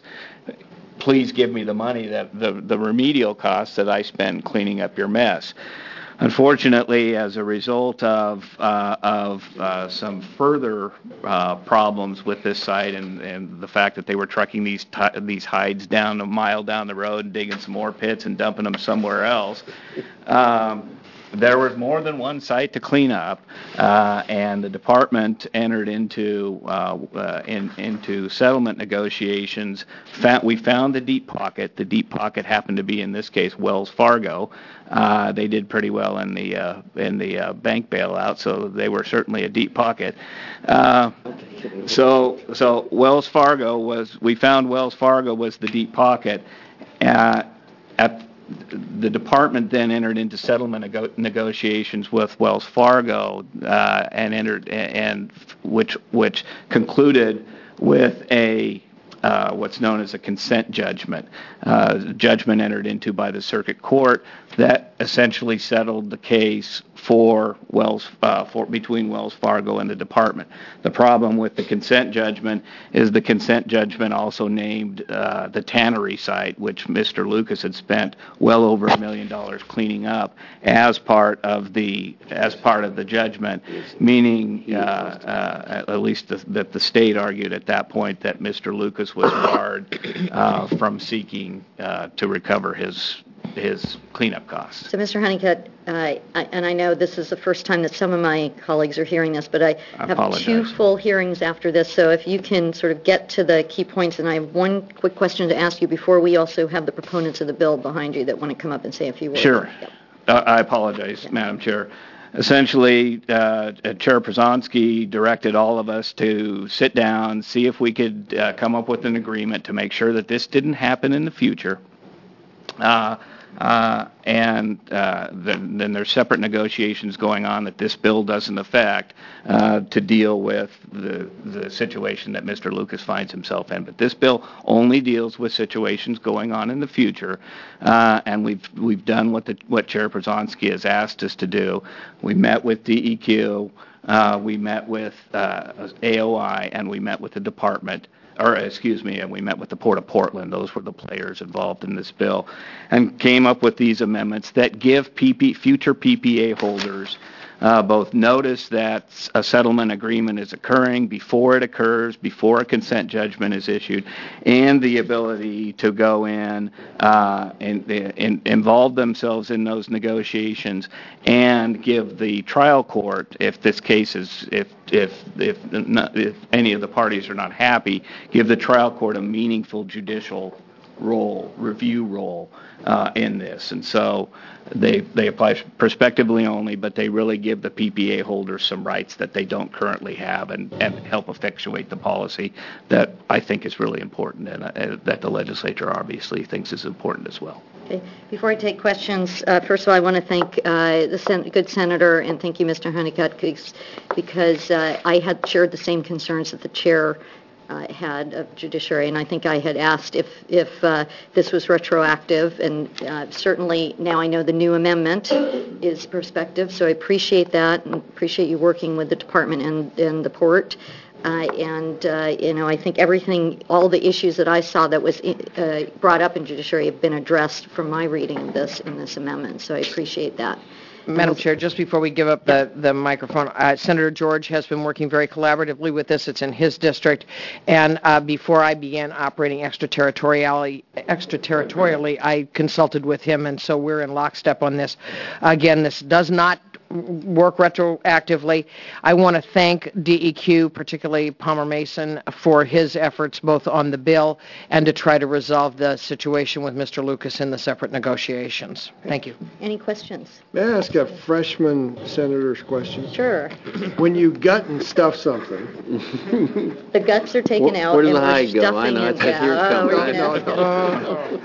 Please give me the money, that the, the remedial costs that I spend cleaning up your mess. Unfortunately, as a result of uh, of uh, some further uh, problems with this site, and, and the fact that they were trucking these t- these hides down a mile down the road and digging some more pits and dumping them somewhere else, um, there was more than one site to clean up, uh, and the department entered into uh, uh, in, into settlement negotiations. Found, we found the deep pocket. The deep pocket happened to be, in this case, Wells Fargo. Uh, they did pretty well in the uh, in the uh, bank bailout, so they were certainly a deep pocket. Uh, so so Wells Fargo was. We found Wells Fargo was the deep pocket. Uh, at The department then entered into settlement nego- negotiations with Wells Fargo, uh, and entered and which which concluded with a uh, what's known as a consent judgment. Uh, judgment entered into by the circuit court that essentially settled the case for Wells uh, for between Wells Fargo and the department. The problem with the consent judgment is the consent judgment also named uh, the tannery site, which Mister Lucas had spent well over a million dollars cleaning up, as part of the as part of the judgment, meaning uh, uh, at least the, that the state argued at that point that Mister Lucas was barred uh, from seeking uh, to recover his his cleanup costs. So, Mister Honeycutt, uh, I, and I know this is the first time that some of my colleagues are hearing this, but I, I have apologize. two full hearings after this, so if you can sort of get to the key points, and I have one quick question to ask you before we also have the proponents of the bill behind you that want to come up and say a few words. Sure. Yep. Uh, I apologize, yeah. Madam Chair. Essentially, uh, Chair Przonski directed all of us to sit down, see if we could uh, come up with an agreement to make sure that this didn't happen in the future. Uh, uh, and uh, then, then there's separate negotiations going on that this bill doesn't affect uh, to deal with the the situation that Mister Lucas finds himself in. But this bill only deals with situations going on in the future, uh, and we've we've done what the what Chair Przonski has asked us to do. We met with D E Q, uh, we met with uh, A O I, and we met with the department. or excuse me, and we met with the Port of Portland. Those were the players involved in this bill, and came up with these amendments that give P P, future P P A holders Uh, both notice that a settlement agreement is occurring before it occurs, before a consent judgment is issued, and the ability to go in uh, and, and involve themselves in those negotiations and give the trial court, if this case is, if if if, not, if any of the parties are not happy, give the trial court a meaningful judicial role, review role uh, in this. And so they they apply prospectively only, but they really give the P P A holders some rights that they don't currently have, and, and help effectuate the policy that I think is really important, and uh, that the legislature obviously thinks is important as well. Okay. Before I take questions, uh, first of all, I want to thank uh, the sen- good senator, and thank you, Mister Honeycutt, because uh, I had shared the same concerns that the chair Uh, had of judiciary, and I think I had asked if if uh, this was retroactive, and uh, certainly now I know the new amendment is prospective, so I appreciate that and appreciate you working with the department and, and the port. Uh, and, uh, you know, I think everything, all the issues that I saw that was uh, brought up in judiciary have been addressed from my reading of this in this amendment, so I appreciate that. Madam Chair, just before we give up the, the microphone, uh, Senator George has been working very collaboratively with this. It's in his district. And uh, before I began operating extraterritorially, extraterritorially, I consulted with him, and so we're in lockstep on this. Again, this does not work retroactively. I want to thank D E Q, particularly Palmer Mason, for his efforts both on the bill and to try to resolve the situation with Mister Lucas in the separate negotiations. Thank you. Any questions? May I ask a freshman senator's question? Sure. When you gut and stuff something, The guts are taken Where- out, where does and the we're hide go? I stuffing know, it. it's like, here it Yeah, comes. oh, I know yeah.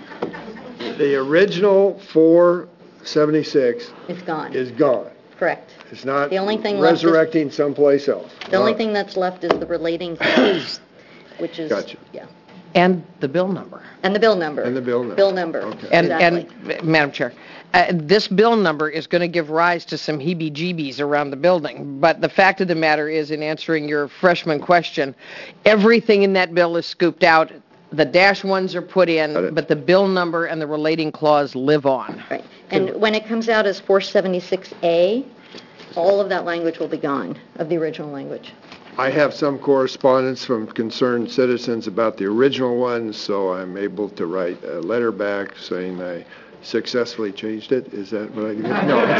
it. the original four seventy-six It's gone. is gone. Correct. It's not The only thing left is- resurrecting someplace else. The only thing that's left is the relating clause, which is, Gotcha. yeah, And the bill number. and the bill number. And the bill number. Bill number, Okay. And, exactly. and Madam Chair, uh, this bill number is going to give rise to some heebie-jeebies around the building. But the fact of the matter is, in answering your freshman question, everything in that bill is scooped out. The dash ones are put Got in, it. but the bill number and the relating clause live on. Right. And when it comes out as four seventy-six A, all of that language will be gone, of the original language. I have some correspondence from concerned citizens about the original one, so I'm able to write a letter back saying I successfully changed it. Is that what I did? No, I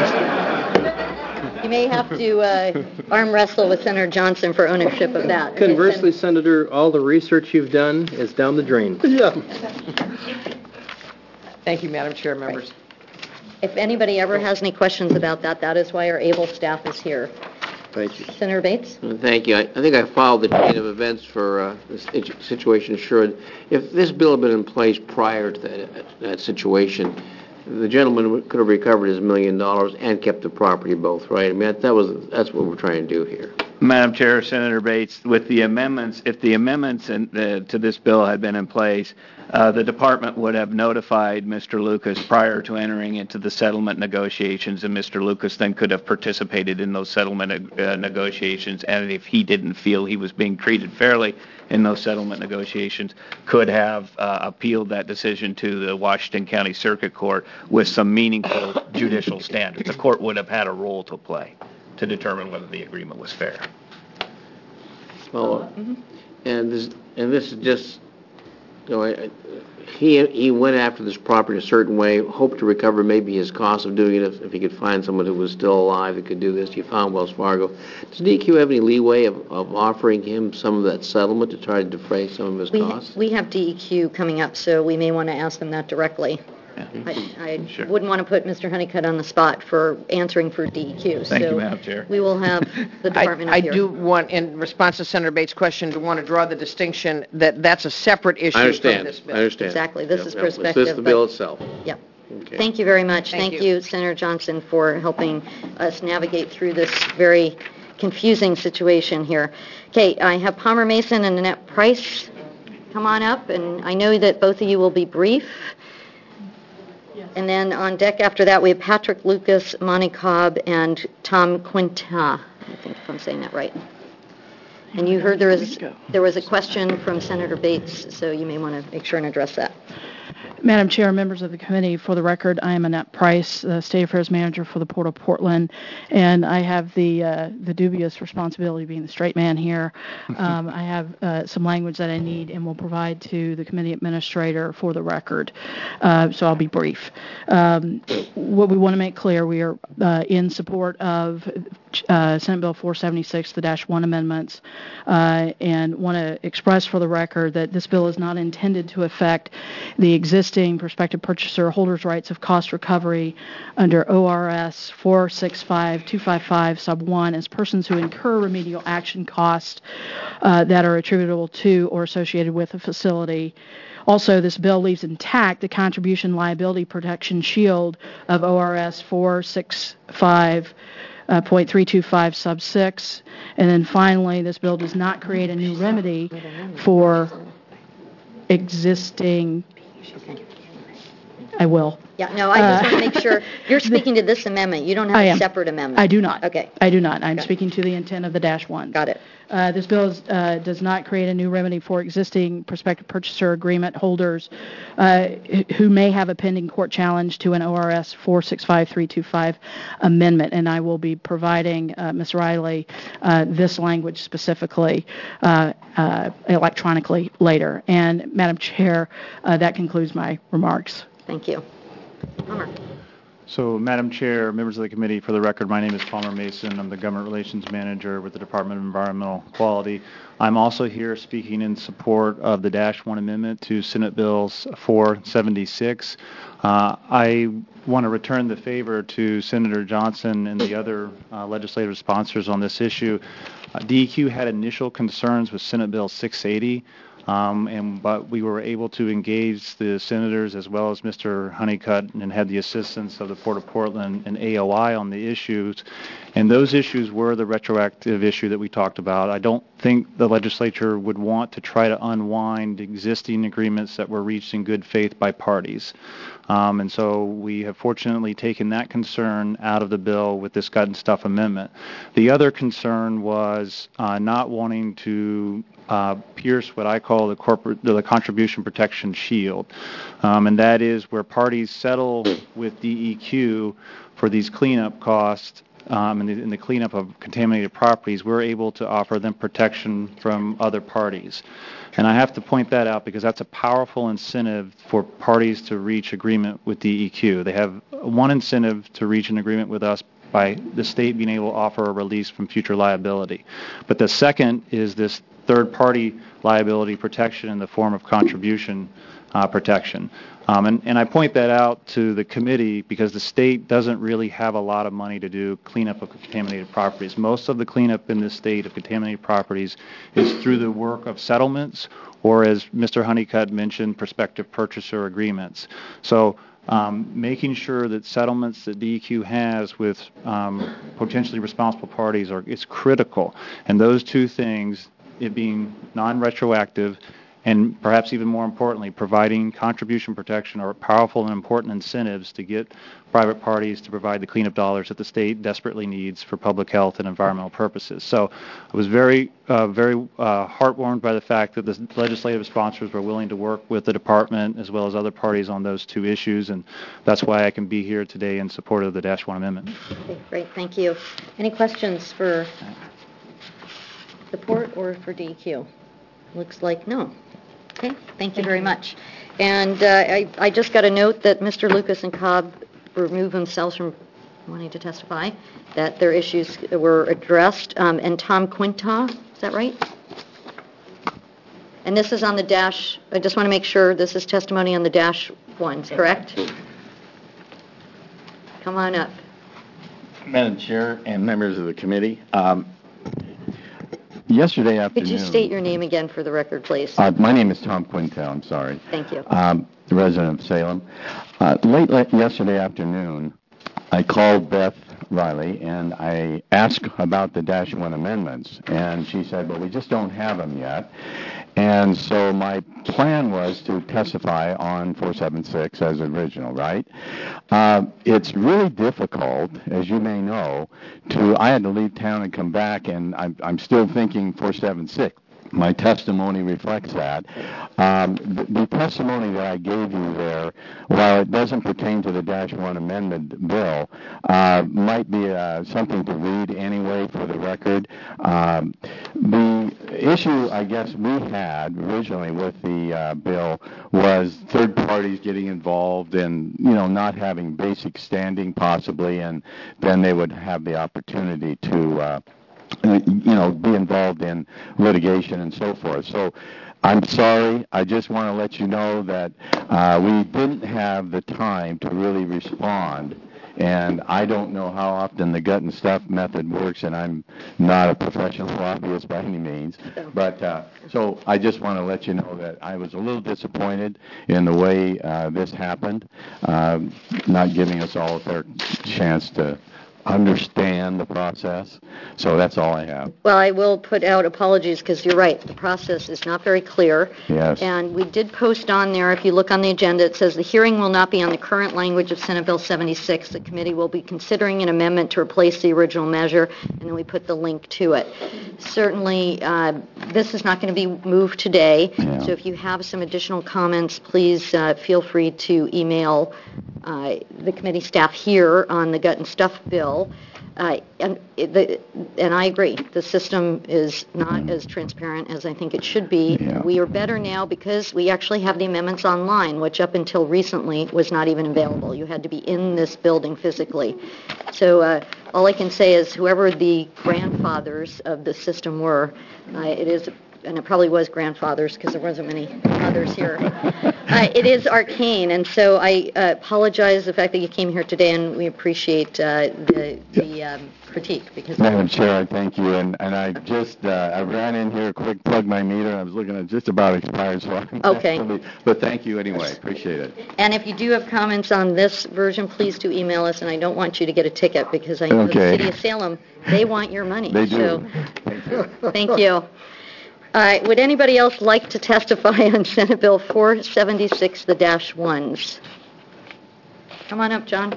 just... You may have to uh, arm wrestle with Senator Johnson for ownership of that. Conversely, Senator, all the research you've done is down the drain. Yeah. Thank you, Madam Chair, members. If anybody ever has any questions about that, that is why our able staff is here. Thank you. Senator Bates? Thank you. I, I think I followed the chain of events for uh, this situ- situation assured. If this bill had been in place prior to that, that situation, the gentleman could have recovered his million dollars and kept the property both, right? I mean, that, that was that's what we're trying to do here. Madam Chair, Senator Bates, with the amendments, if the amendments in, uh, to this bill had been in place, uh, the department would have notified Mister Lucas prior to entering into the settlement negotiations, and Mister Lucas then could have participated in those settlement uh, negotiations, and if he didn't feel he was being treated fairly in those settlement negotiations, could have uh, appealed that decision to the Washington County Circuit Court with some meaningful judicial standards. The court would have had a role to play to determine whether the agreement was fair. Well, and this and this is just, you know, I- he he went after this property a certain way, hoped to recover maybe his cost of doing it if, if he could find someone who was still alive that could do this. You found Wells Fargo. Does D E Q have any leeway of, of offering him some of that settlement to try to defray some of his We, costs? we have D E Q coming up, so we may want to ask them that directly. I, I Sure. wouldn't want to put Mister Honeycutt on the spot for answering for D E Q. Thank you, so Madam Chair. We will have the department I, I up here. do want, in response to Senator Bates' question, to want to draw the distinction that that's a separate issue I understand. from this bill. I understand. Exactly. This Yep, is yep. It's perspective, This the but- bill itself. Yep. Okay. Thank you very much. Thank Thank you. you, Senator Johnson, for helping us navigate through this very confusing situation here. Okay, I have Palmer Mason and Annette Price come on up, and I know that both of you will be brief. And then on deck after that, we have Patrick Lucas, Monty Cobb, and Tom Quinta. I think if I'm saying that right. And you heard there was, there was a question from Senator Bates, so you may want to make sure and address that. Madam Chair, members of the committee, for the record, I am Annette Price, the State Affairs Manager for the Port of Portland, and I have the uh, the dubious responsibility of being the straight man here. Um, I have uh, some language that I need and will provide to the committee administrator for the record, uh, so I'll be brief. Um, what we want to make clear, we are uh, in support of uh, Senate Bill four seventy-six, the Dash one amendments, uh, and want to express for the record that this bill is not intended to affect the existing prospective purchaser holders' rights of cost recovery under O R S four six five two five five sub one as persons who incur remedial action costs uh, that are attributable to or associated with a facility. Also, this bill leaves intact the contribution liability protection shield of O R S four six five Uh, point three two five sub six, and then finally, this bill does not create a new remedy for existing. I will. Yeah, no, I just Uh, want to make sure, you're speaking to this amendment. You don't have I a am. separate amendment. I do not. Okay. I do not. I'm Okay. speaking to the intent of the dash one. Got it. Uh, this bill is, uh, does not create a new remedy for existing prospective purchaser agreement holders uh, who may have a pending court challenge to an O R S four six five three two five amendment, and I will be providing uh, Miz Riley uh, this language specifically uh, uh, electronically later. And Madam Chair, uh, that concludes my remarks. Thank you. Palmer. So, Madam Chair, members of the committee, for the record, my name is Palmer Mason. I'm the Government Relations Manager with the Department of Environmental Quality. I'm also here speaking in support of the Dash one Amendment to Senate Bills four seventy-six. Uh, I want to return the favor to Senator Johnson and the other uh, legislative sponsors on this issue. Uh, D E Q had initial concerns with Senate Bill six eighty. Um, and but we were able to engage the senators as well as Mister Honeycutt and had the assistance of the Port of Portland and A O I on the issues. And those issues were the retroactive issue that we talked about. I don't think the legislature would want to try to unwind existing agreements that were reached in good faith by parties. Um, and so we have fortunately taken that concern out of the bill with this Gut and Stuff amendment. The other concern was uh, not wanting to uh, pierce what I call the corporate, the contribution protection shield, um, and that is where parties settle with D E Q for these cleanup costs. Um, in, the, in the cleanup of contaminated properties, we're able to offer them protection from other parties. And I have to point that out because that's a powerful incentive for parties to reach agreement with D E Q. They have one incentive to reach an agreement with us by the state being able to offer a release from future liability. But the second is this third-party liability protection in the form of contribution uh, protection. Um, and, and I point that out to the committee because the state doesn't really have a lot of money to do cleanup of contaminated properties. Most of the cleanup in the state of contaminated properties is through the work of settlements or, as Mister Honeycutt mentioned, prospective purchaser agreements. So um, making sure that settlements that D E Q has with um, potentially responsible parties are is critical. And those two things, it being non-retroactive and perhaps even more importantly, providing contribution protection are powerful and important incentives to get private parties to provide the cleanup dollars that the state desperately needs for public health and environmental purposes. So I was very, uh, very uh, heartwarmed by the fact that the legislative sponsors were willing to work with the department as well as other parties on those two issues, and that's why I can be here today in support of the Dash one Amendment. Okay, great, thank you. Any questions for the Port or for D E Q? Looks like no. Okay, thank you very much. And uh, I, I just got a note that Mister Lucas and Cobb removed themselves from wanting to testify, that their issues were addressed. Um, and Tom Quinta, is that right? And this is on the dash, I just want to make sure this is testimony on the dash ones, correct? Come on up. Madam Chair and members of the committee, um, yesterday afternoon... Could you state your name again for the record, please? Uh, my name is Tom Quintel, I'm sorry. Thank you. Um, the resident of Salem. Uh, late, late yesterday afternoon, I called Beth Riley, and I asked about the dash one amendments, and she said, well, we just don't have them yet. And so my plan was to testify on four seventy-six as original, right? Uh, it's really difficult, as you may know, to, I had to leave town and come back, and I'm, I'm still thinking four seventy-six. My testimony reflects that. Um, the, the testimony that I gave you there, while it doesn't pertain to the Dash one Amendment bill, uh, might be uh, something to read anyway for the record. Um, the issue, I guess, we had originally with the uh, bill was third parties getting involved and, you know, not having basic standing possibly, and then they would have the opportunity to uh, you know, be involved in litigation and so forth. So I'm sorry. I just want to let you know that uh, we didn't have the time to really respond. And I don't know how often the gut and stuff method works, and I'm not a professional lobbyist by any means. But uh, so I just want to let you know that I was a little disappointed in the way uh, this happened, uh, not giving us all a fair chance to understand the process. So that's all I have. Well, I will put out apologies because you're right. The process is not very clear. Yes. And we did post on there, if you look on the agenda, it says the hearing will not be on the current language of Senate Bill seventy-six. The committee will be considering an amendment to replace the original measure, and then we put the link to it. Certainly, uh, this is not going to be moved today. Yeah. So if you have some additional comments, please uh, feel free to email uh, the committee staff here on the gut and stuff bill. Uh, and, the, and I agree, the system is not as transparent as I think it should be. Yeah. We are better now because we actually have the amendments online, which up until recently was not even available. You had to be in this building physically. So uh, all I can say is whoever the grandfathers of the system were, uh, it is, and it probably was grandfathers because there wasn't many others here. Uh, it is arcane, and so I uh, apologize the fact that you came here today, and we appreciate uh, the, the um, critique. Because Madam Chair, I thank you, and, and I just, uh, I ran in here, quick plug my meter, and I was looking at just about expired, so I'm Okay. actually, but thank you anyway, appreciate it. And if you do have comments on this version, please do email us, and I don't want you to get a ticket because I know Okay. the city of Salem, they want your money. They do. So, Thank you. thank you. Uh, would anybody else like to testify on Senate Bill four seventy-six, the dash ones? Come on up, John.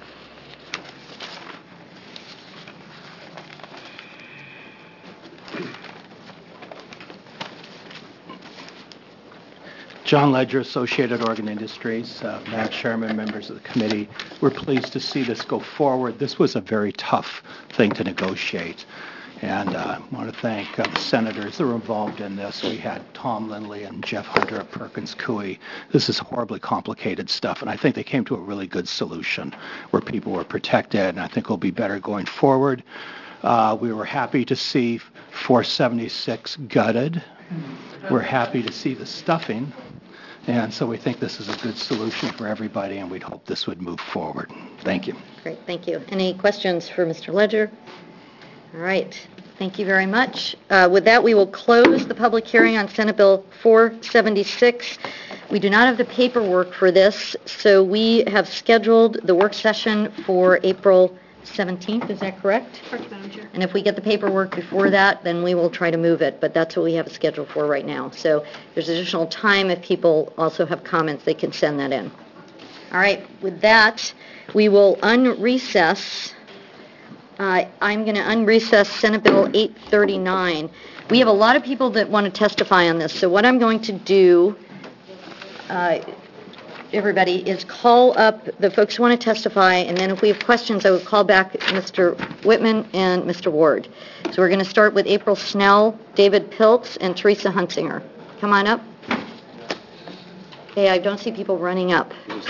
John Ledger, Associated Oregon Industries, uh, Madam Chairman, members of the committee. We're pleased to see this go forward. This was a very tough thing to negotiate. And uh, I want to thank uh, the senators that were involved in this. We had Tom Lindley and Jeff Hunter at Perkins Coie. This is horribly complicated stuff, and I think they came to a really good solution where people were protected, and I think will be better going forward. Uh, we were happy to see four seventy-six gutted. We're happy to see the stuffing. And so we think this is a good solution for everybody, and we'd hope this would move forward. Thank you. Great, thank you. Any questions for Mister Ledger? All right, thank you very much. Uh, with that, we will close the public hearing on Senate Bill four seventy-six. We do not have the paperwork for this, so we have scheduled the work session for April seventeenth, is that correct? Correct, Madam Chair. And if we get the paperwork before that, then we will try to move it, but that's what we have scheduled for right now. So there's additional time if people also have comments, they can send that in. All right, with that, we will unrecess. Uh, I'm going to unrecess Senate Bill eight thirty-nine. We have a lot of people that want to testify on this, so what I'm going to do, uh, everybody, is call up the folks who want to testify, and then if we have questions, I will call back Mister Whitman and Mister Ward. So we're going to start with April Snell, David Piltz, and Teresa Hunsinger. Come on up. Okay, I don't see people running up.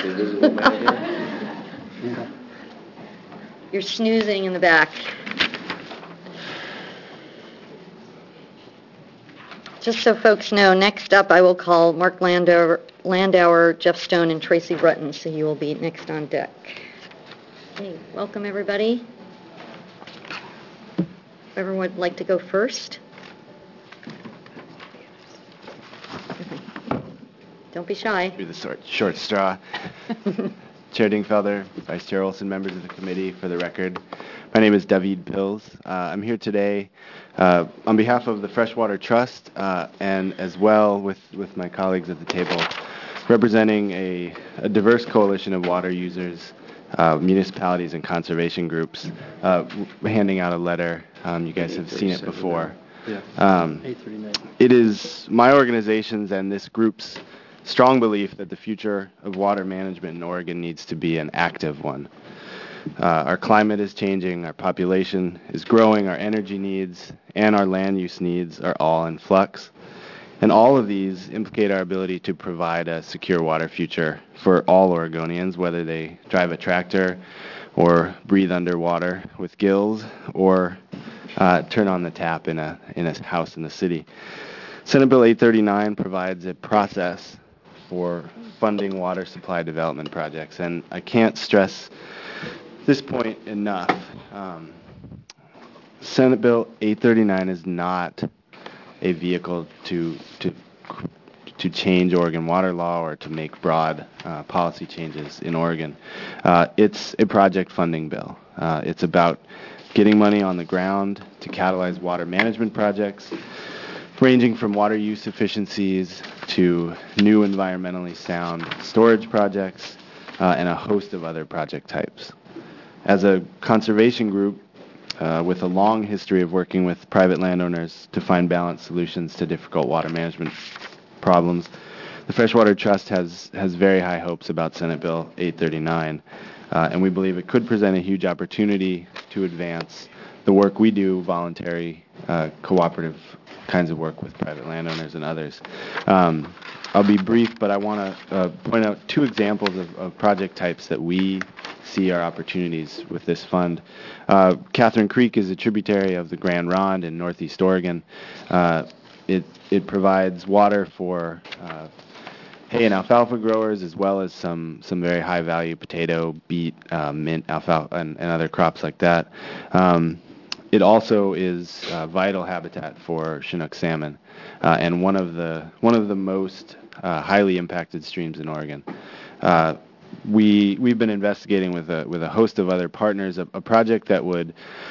You're snoozing in the back. Just so folks know, next up I will call Mark Landauer, Landauer, Jeff Stone, and Tracy Rutten, so you will be next on deck. Okay, welcome everybody. Everyone would like to go first? Okay. Don't be shy. Be the short, short straw. Chair Dingfelder, Vice Chair Olson, members of the committee, for the record, my name is David Pills. Uh, I'm here today uh, on behalf of the Freshwater Trust uh, and as well with, with my colleagues at the table, representing a, a diverse coalition of water users, uh, municipalities, and conservation groups, uh, handing out a letter. Um, you guys have seen it before. Um, it is my organization's and this group's strong belief that the future of water management in Oregon needs to be an active one. Uh, our climate is changing, our population is growing, our energy needs and our land use needs are all in flux. And all of these implicate our ability to provide a secure water future for all Oregonians, whether they drive a tractor or breathe underwater with gills or uh, turn on the tap in a, in a house in the city. Senate Bill eight thirty-nine provides a process for funding water supply development projects, and I can't stress this point enough. Um, Senate Bill eight thirty-nine is not a vehicle to to to change Oregon water law or to make broad uh, policy changes in Oregon. Uh, it's a project funding bill. Uh, it's about getting money on the ground to catalyze water management projects, ranging from water use efficiencies to new environmentally sound storage projects uh, and a host of other project types. As a conservation group uh, with a long history of working with private landowners to find balanced solutions to difficult water management problems, the Freshwater Trust has, has very high hopes about Senate Bill eight thirty-nine, uh, and we believe it could present a huge opportunity to advance the work we do, voluntary, uh, cooperative kinds of work with private landowners and others. Um, I'll be brief, but I want to uh, point out two examples of, of project types that we see our opportunities with this fund. Uh, Catherine Creek is a tributary of the Grand Ronde in northeast Oregon. Uh, it, it provides water for uh, hay and alfalfa growers, as well as some, some very high-value potato, beet, uh, mint, alfalfa, and, and other crops like that. Um, It also is uh, vital habitat for Chinook salmon, uh, and one of the one of the most uh, highly impacted streams in Oregon. Uh, we we've been investigating with a with a host of other partners a, a project that would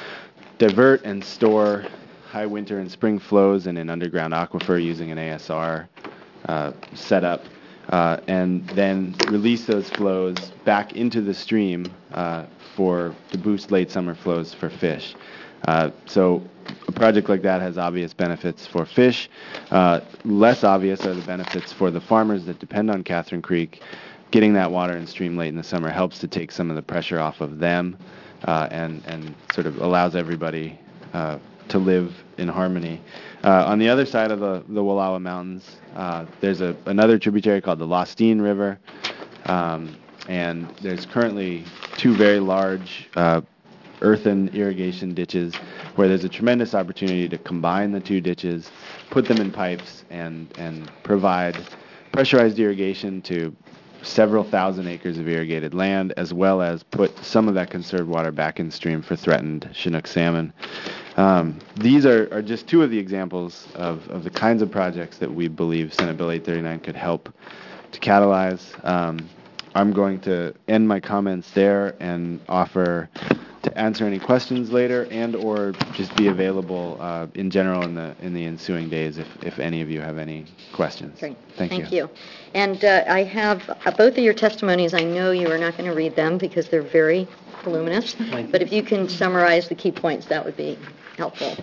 divert and store high winter and spring flows in an underground aquifer using an A S R uh, setup, uh, and then release those flows back into the stream uh, for to boost late summer flows for fish. Uh, so a project like that has obvious benefits for fish. Uh, less obvious are the benefits for the farmers that depend on Catherine Creek. Getting that water in stream late in the summer helps to take some of the pressure off of them uh, and, and sort of allows everybody uh, to live in harmony. Uh, on the other side of the, the Wallowa Mountains, uh, there's a, another tributary called the Lostine River, um, and there's currently two very large uh, earthen irrigation ditches where there's a tremendous opportunity to combine the two ditches, put them in pipes, and, and provide pressurized irrigation to several thousand acres of irrigated land, as well as put some of that conserved water back in stream for threatened Chinook salmon. Um, these are, are just two of the examples of, of the kinds of projects that we believe Senate Bill eight thirty-nine could help to catalyze. Um, I'm going to end my comments there and offer to answer any questions later and or just be available uh, in general in the in the ensuing days if, if any of you have any questions. Great. Thank, Thank you. you. And uh, I have uh, both of your testimonies. I know you are not going to read them because they're very voluminous, but if you can summarize the key points, that would be helpful.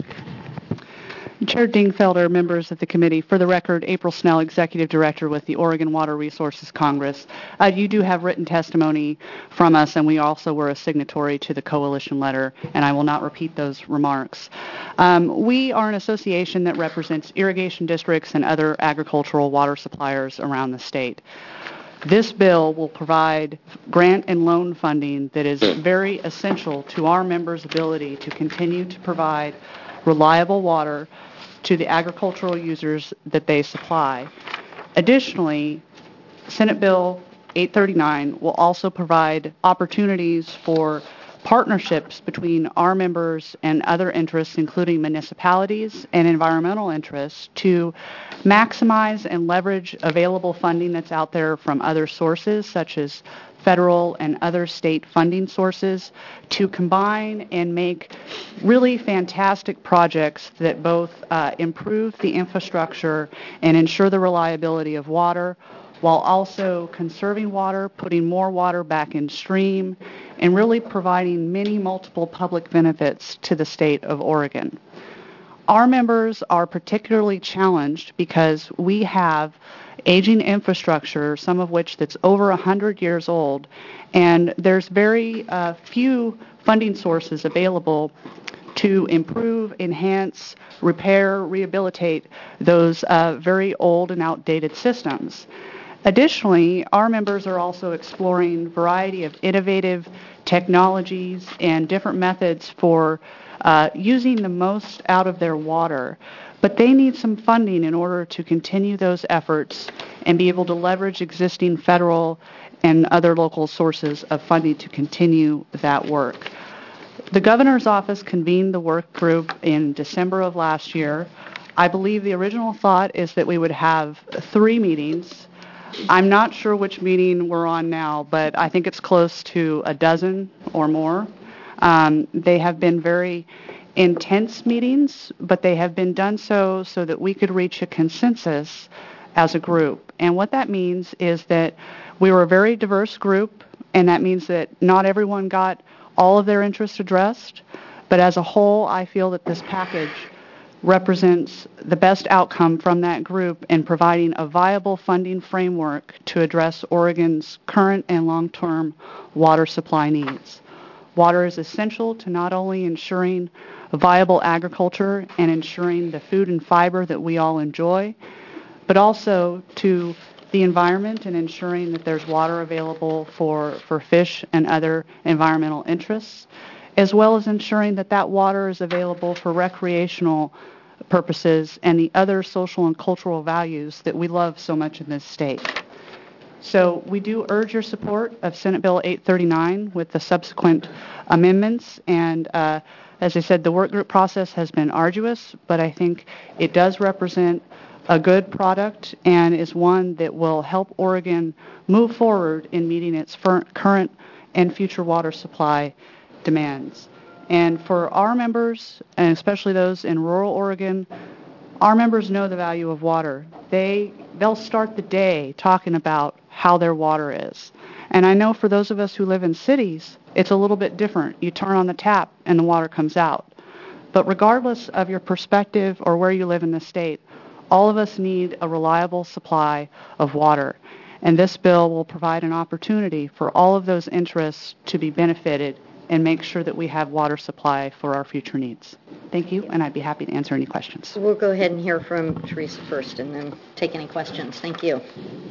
Chair Dingfelder, members of the committee, for the record, April Snell, Executive Director with the Oregon Water Resources Congress. Uh, you do have written testimony from us, and we also were a signatory to the coalition letter, and I will not repeat those remarks. Um, we are an association that represents irrigation districts and other agricultural water suppliers around the state. This bill will provide grant and loan funding that is very essential to our members' ability to continue to provide reliable water to the agricultural users that they supply. Additionally, Senate Bill eight thirty-nine will also provide opportunities for partnerships between our members and other interests, including municipalities and environmental interests, to maximize and leverage available funding that's out there from other sources, such as federal and other state funding sources, to combine and make really fantastic projects that both uh, improve the infrastructure and ensure the reliability of water, while also conserving water, putting more water back in stream, and really providing many multiple public benefits to the state of Oregon. Our members are particularly challenged because we have aging infrastructure, some of which that's over one hundred years old, and there's very uh, few funding sources available to improve, enhance, repair, rehabilitate those uh, very old and outdated systems. Additionally, our members are also exploring a variety of innovative technologies and different methods for uh, using the most out of their water. But they need some funding in order to continue those efforts and be able to leverage existing federal and other local sources of funding to continue that work. The governor's office convened the work group in December of last year. I believe the original thought is that we would have three meetings. I'm not sure which meeting we're on now, but I think it's close to a dozen or more. Um, they have been very intense meetings, but they have been done so so that we could reach a consensus as a group. And what that means is that we were a very diverse group, and that means that not everyone got all of their interests addressed, but as a whole, I feel that this package represents the best outcome from that group in providing a viable funding framework to address Oregon's current and long-term water supply needs. Water is essential to not only ensuring viable agriculture and ensuring the food and fiber that we all enjoy, but also to the environment and ensuring that there's water available for, for fish and other environmental interests, as well as ensuring that that water is available for recreational purposes and the other social and cultural values that we love so much in this state. So we do urge your support of Senate Bill eight thirty-nine with the subsequent amendments. And uh, as I said, the work group process has been arduous, but I think it does represent a good product and is one that will help Oregon move forward in meeting its fir- current and future water supply demands. And for our members, and especially those in rural Oregon, our members know the value of water. They, they'll start the day talking about how their water is. And I know for those of us who live in cities, it's a little bit different. You turn on the tap and the water comes out. But regardless of your perspective or where you live in the state, all of us need a reliable supply of water. And this bill will provide an opportunity for all of those interests to be benefited and make sure that we have water supply for our future needs. Thank you, and I'd be happy to answer any questions. We'll go ahead and hear from Teresa first and then take any questions. Thank you.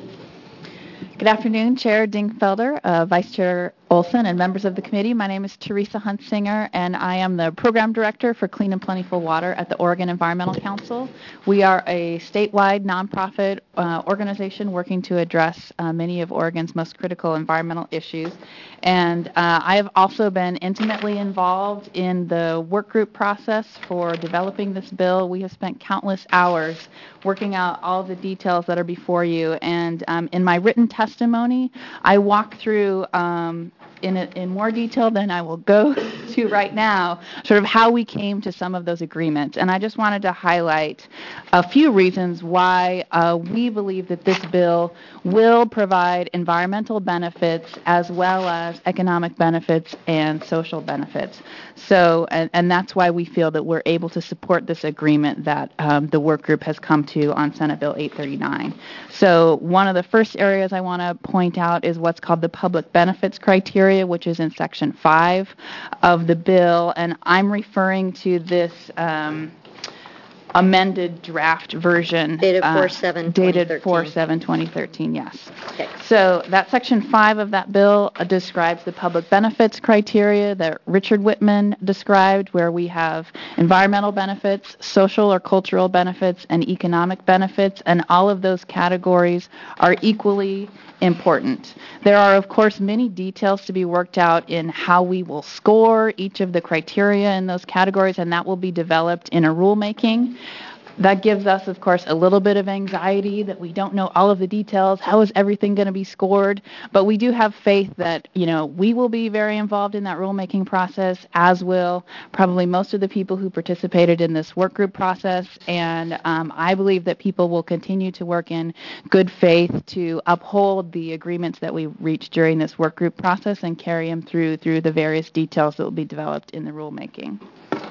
Good afternoon, Chair Dingfelder, uh, Vice Chair Olson, and members of the committee. My name is Teresa Huntsinger, and I am the Program Director for Clean and Plentiful Water at the Oregon Environmental Council. We are a statewide nonprofit uh, organization working to address uh, many of Oregon's most critical environmental issues. And uh, I have also been intimately involved in the work group process for developing this bill. We have spent countless hours working out all the details that are before you. And um, in my written testimony, I walk through um, in, a, in more detail than I will go to right now, sort of how we came to some of those agreements. And I just wanted to highlight a few reasons why uh, we believe that this bill will provide environmental benefits as well as economic benefits and social benefits. So, and, and that's why we feel that we're able to support this agreement that um, the work group has come to on Senate Bill eight thirty-nine. So one of the first areas I want to point out is what's called the public benefits criteria, which is in Section five of the bill. And I'm referring to this um, amended draft version. Dated uh, four seven Dated four seven twenty thirteen, yes. Okay. So that Section five of that bill uh, describes the public benefits criteria that Richard Whitman described, where we have environmental benefits, social or cultural benefits, and economic benefits, and all of those categories are equally important. There are, of course, many details to be worked out in how we will score each of the criteria in those categories, and that will be developed in a rulemaking. That gives us, of course, a little bit of anxiety that we don't know all of the details. How is everything going to be scored? But we do have faith that, you know, we will be very involved in that rulemaking process, as will probably most of the people who participated in this work group process. And um, I believe that people will continue to work in good faith to uphold the agreements that we reached during this work group process and carry them through through the various details that will be developed in the rulemaking.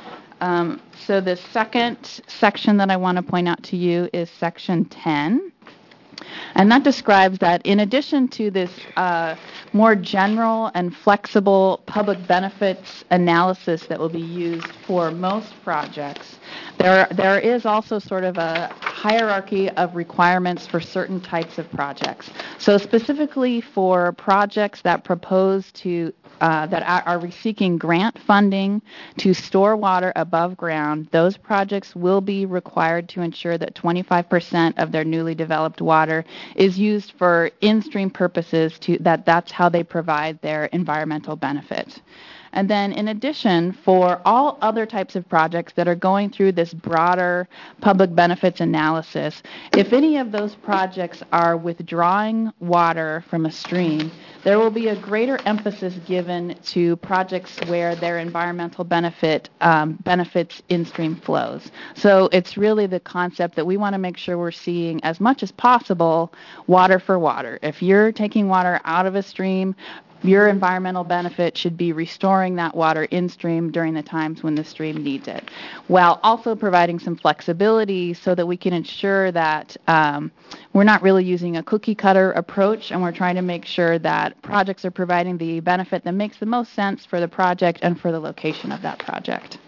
Um, so the second section that I want to point out to you is Section ten. And that describes that in addition to this uh, more general and flexible public benefits analysis that will be used for most projects, there, there is also sort of a hierarchy of requirements for certain types of projects. So specifically for projects that propose to Uh, that are, are seeking grant funding to store water above ground, those projects will be required to ensure that twenty-five percent of their newly developed water is used for in-stream purposes, to that that's how they provide their environmental benefit. And then in addition, for all other types of projects that are going through this broader public benefits analysis, if any of those projects are withdrawing water from a stream, there will be a greater emphasis given to projects where their environmental benefit um, benefits in-stream flows. So it's really the concept that we want to make sure we're seeing as much as possible water for water. If you're taking water out of a stream, your environmental benefit should be restoring that water in stream during the times when the stream needs it, while also providing some flexibility so that we can ensure that um, we're not really using a cookie cutter approach, and we're trying to make sure that projects are providing the benefit that makes the most sense for the project and for the location of that project.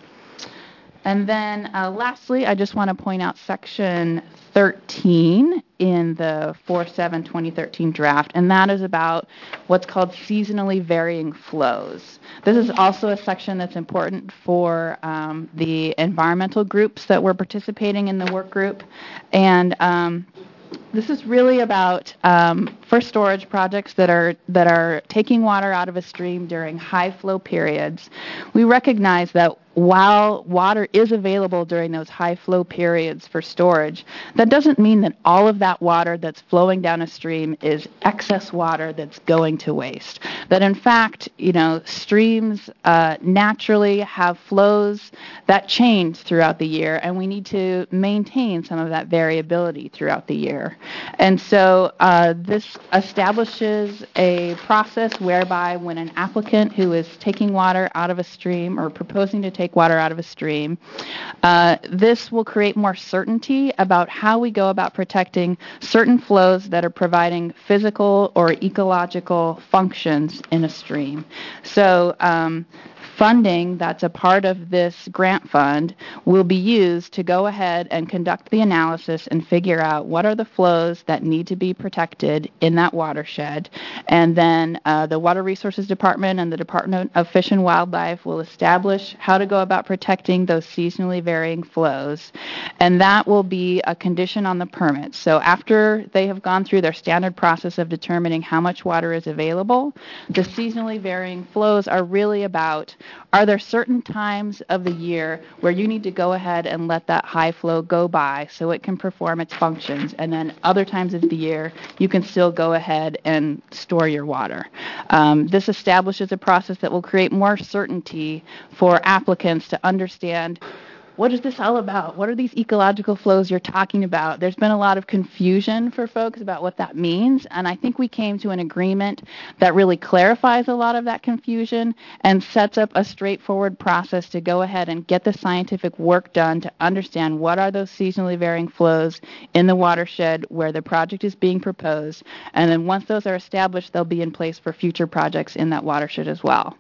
And then uh, lastly, I just want to point out Section thirteen in the four seven twenty thirteen draft, and that is about what's called seasonally varying flows. This is also a section that's important for um, the environmental groups that were participating in the work group. And um, this is really about um, for storage projects that are that are taking water out of a stream during high flow periods. We recognize that while water is available during those high flow periods for storage, that doesn't mean that all of that water that's flowing down a stream is excess water that's going to waste. That in fact, you know, streams uh, naturally have flows that change throughout the year, and we need to maintain some of that variability throughout the year. And so uh, this establishes a process whereby when an applicant who is taking water out of a stream or proposing to take water out of a stream, uh, this will create more certainty about how we go about protecting certain flows that are providing physical or ecological functions in a stream. So um, funding that's a part of this grant fund will be used to go ahead and conduct the analysis and figure out what are the flows that need to be protected in that watershed. And then uh, the Water Resources Department and the Department of Fish and Wildlife will establish how to go about protecting those seasonally varying flows. And that will be a condition on the permit. So after they have gone through their standard process of determining how much water is available, the seasonally varying flows are really about, are there certain times of the year where you need to go ahead and let that high flow go by so it can perform its functions, and then other times of the year you can still go ahead and store your water. Um, this establishes a process that will create more certainty for applicants to understand, what is this all about? What are these ecological flows you're talking about? There's been a lot of confusion for folks about what that means, and I think we came to an agreement that really clarifies a lot of that confusion and sets up a straightforward process to go ahead and get the scientific work done to understand what are those seasonally varying flows in the watershed where the project is being proposed, and then once those are established, they'll be in place for future projects in that watershed as well.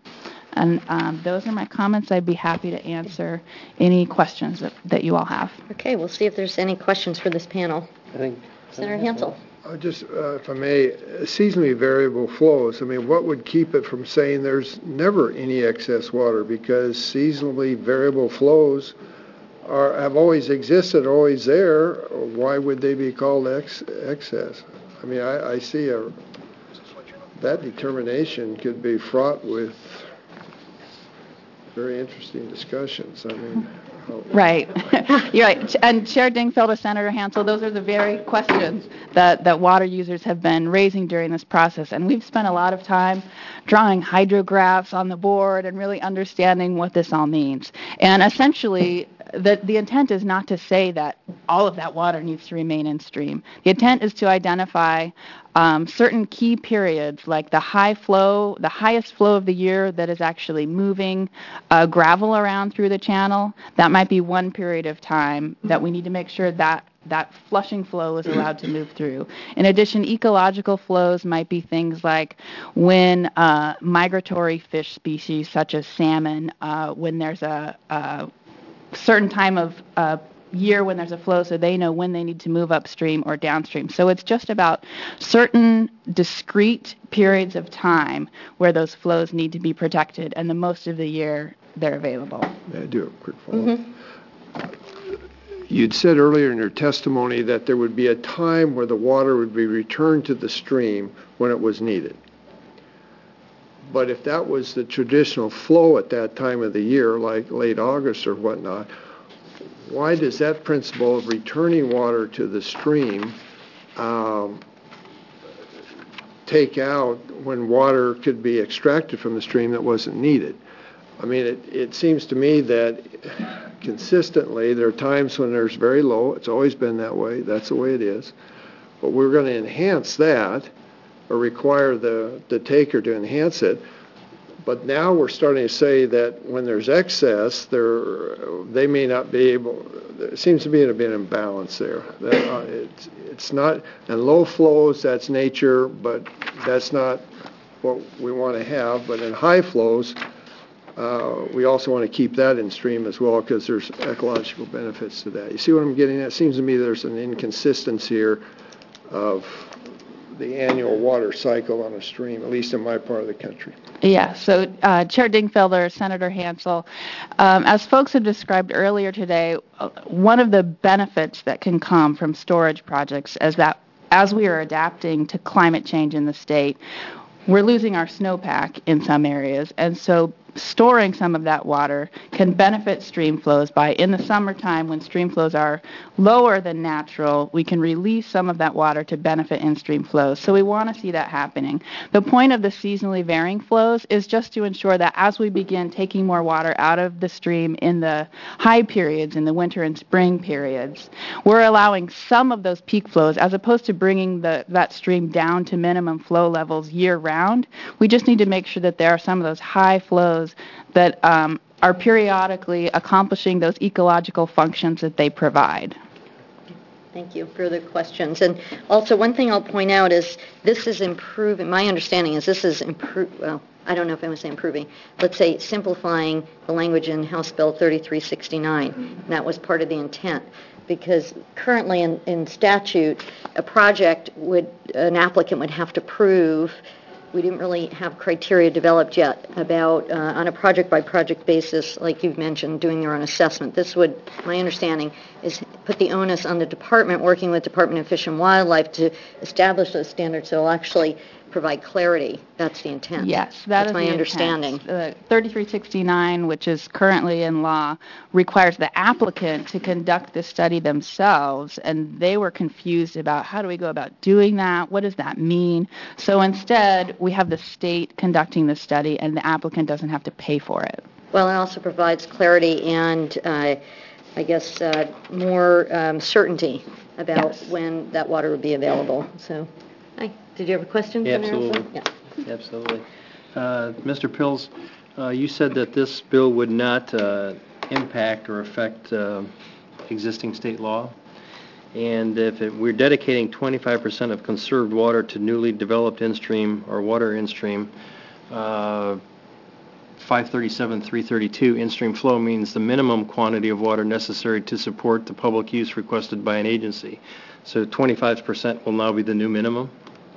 And um, those are my comments. I'd be happy to answer any questions that, that you all have. Okay, we'll see if there's any questions for this panel. I think Senator Hansel. Uh, Just, uh, if I may, seasonally variable flows, I mean, what would keep it from saying there's never any excess water? Because seasonally variable flows are, have always existed, always there. Why would they be called ex- excess? I mean, I, I see a, that determination could be fraught with very interesting discussions. I mean, Right. You're right. And Chair Dingfelder, Senator Hansel, those are the very questions that, that water users have been raising during this process. And we've spent a lot of time drawing hydrographs on the board and really understanding what this all means. And essentially, the, the intent is not to say that all of that water needs to remain in stream. The intent is to identify um, certain key periods, like the high flow, the highest flow of the year that is actually moving uh, gravel around through the channel. That might be one period of time that we need to make sure that that flushing flow is allowed to move through. In addition, ecological flows might be things like when uh, migratory fish species such as salmon, uh, when there's a, a certain time of uh, year when there's a flow, so they know when they need to move upstream or downstream. So it's just about certain discrete periods of time where those flows need to be protected, and the most of the year they're available. May I do a quick follow-up? Mm-hmm. You'd said earlier in your testimony that there would be a time where the water would be returned to the stream when it was needed. But if that was the traditional flow at that time of the year, like late August or whatnot, why does that principle of returning water to the stream um, take out when water could be extracted from the stream that wasn't needed? I mean, it, it seems to me that consistently there are times when there's very low. It's always been that way. That's the way it is. But we're going to enhance that or require the, the taker to enhance it. But now we're starting to say that when there's excess, there they may not be able. There seems to be a bit of imbalance there. That, uh, it's, it's not, and low flows, that's nature, but that's not what we want to have. But in high flows, uh, we also want to keep that in stream as well because there's ecological benefits to that. You see what I'm getting at? It seems to me there's an inconsistency here of the annual water cycle on a stream, at least in my part of the country. Yeah, so uh, Chair Dingfelder, Senator Hansel, um, as folks have described earlier today, uh, one of the benefits that can come from storage projects is that as we are adapting to climate change in the state, we're losing our snowpack in some areas, and so storing some of that water can benefit stream flows by, in the summertime when stream flows are lower than natural, we can release some of that water to benefit in-stream flows. So we want to see that happening. The point of the seasonally varying flows is just to ensure that as we begin taking more water out of the stream in the high periods, in the winter and spring periods, we're allowing some of those peak flows, as opposed to bringing the, that stream down to minimum flow levels year-round. We just need to make sure that there are some of those high flows that um, are periodically accomplishing those ecological functions that they provide. Thank you for the questions. And also, one thing I'll point out is this is improving, my understanding is this is improving, well, I don't know if I would say improving, let's say simplifying the language in House Bill thirty-three sixty-nine. And that was part of the intent. Because currently in, in statute, a project would, an applicant would have to prove. We didn't really have criteria developed yet about, uh, on a project-by-project basis, like you've mentioned, doing their own assessment. This would, my understanding, is put the onus on the department, working with Department of Fish and Wildlife, to establish those standards so it'll actually provide clarity. That's the intent. Yes, that That's is my the understanding. Uh, thirty-three sixty-nine, which is currently in law, requires the applicant to conduct the study themselves, and they were confused about how do we go about doing that? What does that mean? So instead, we have the state conducting the study, and the applicant doesn't have to pay for it. Well, it also provides clarity and, uh, I guess, uh, more um, certainty about Yes. when that water would be available. So, hi. Did you have a question? Yeah, Senator Olson? absolutely. Yeah. Absolutely. Uh, Mister Pills, uh, you said that this bill would not uh, impact or affect uh, existing state law. And if it, we're dedicating twenty-five percent of conserved water to newly developed in-stream or water in-stream, uh, five thirty-seven three thirty-two, in-stream flow means the minimum quantity of water necessary to support the public use requested by an agency. So twenty-five percent will now be the new minimum?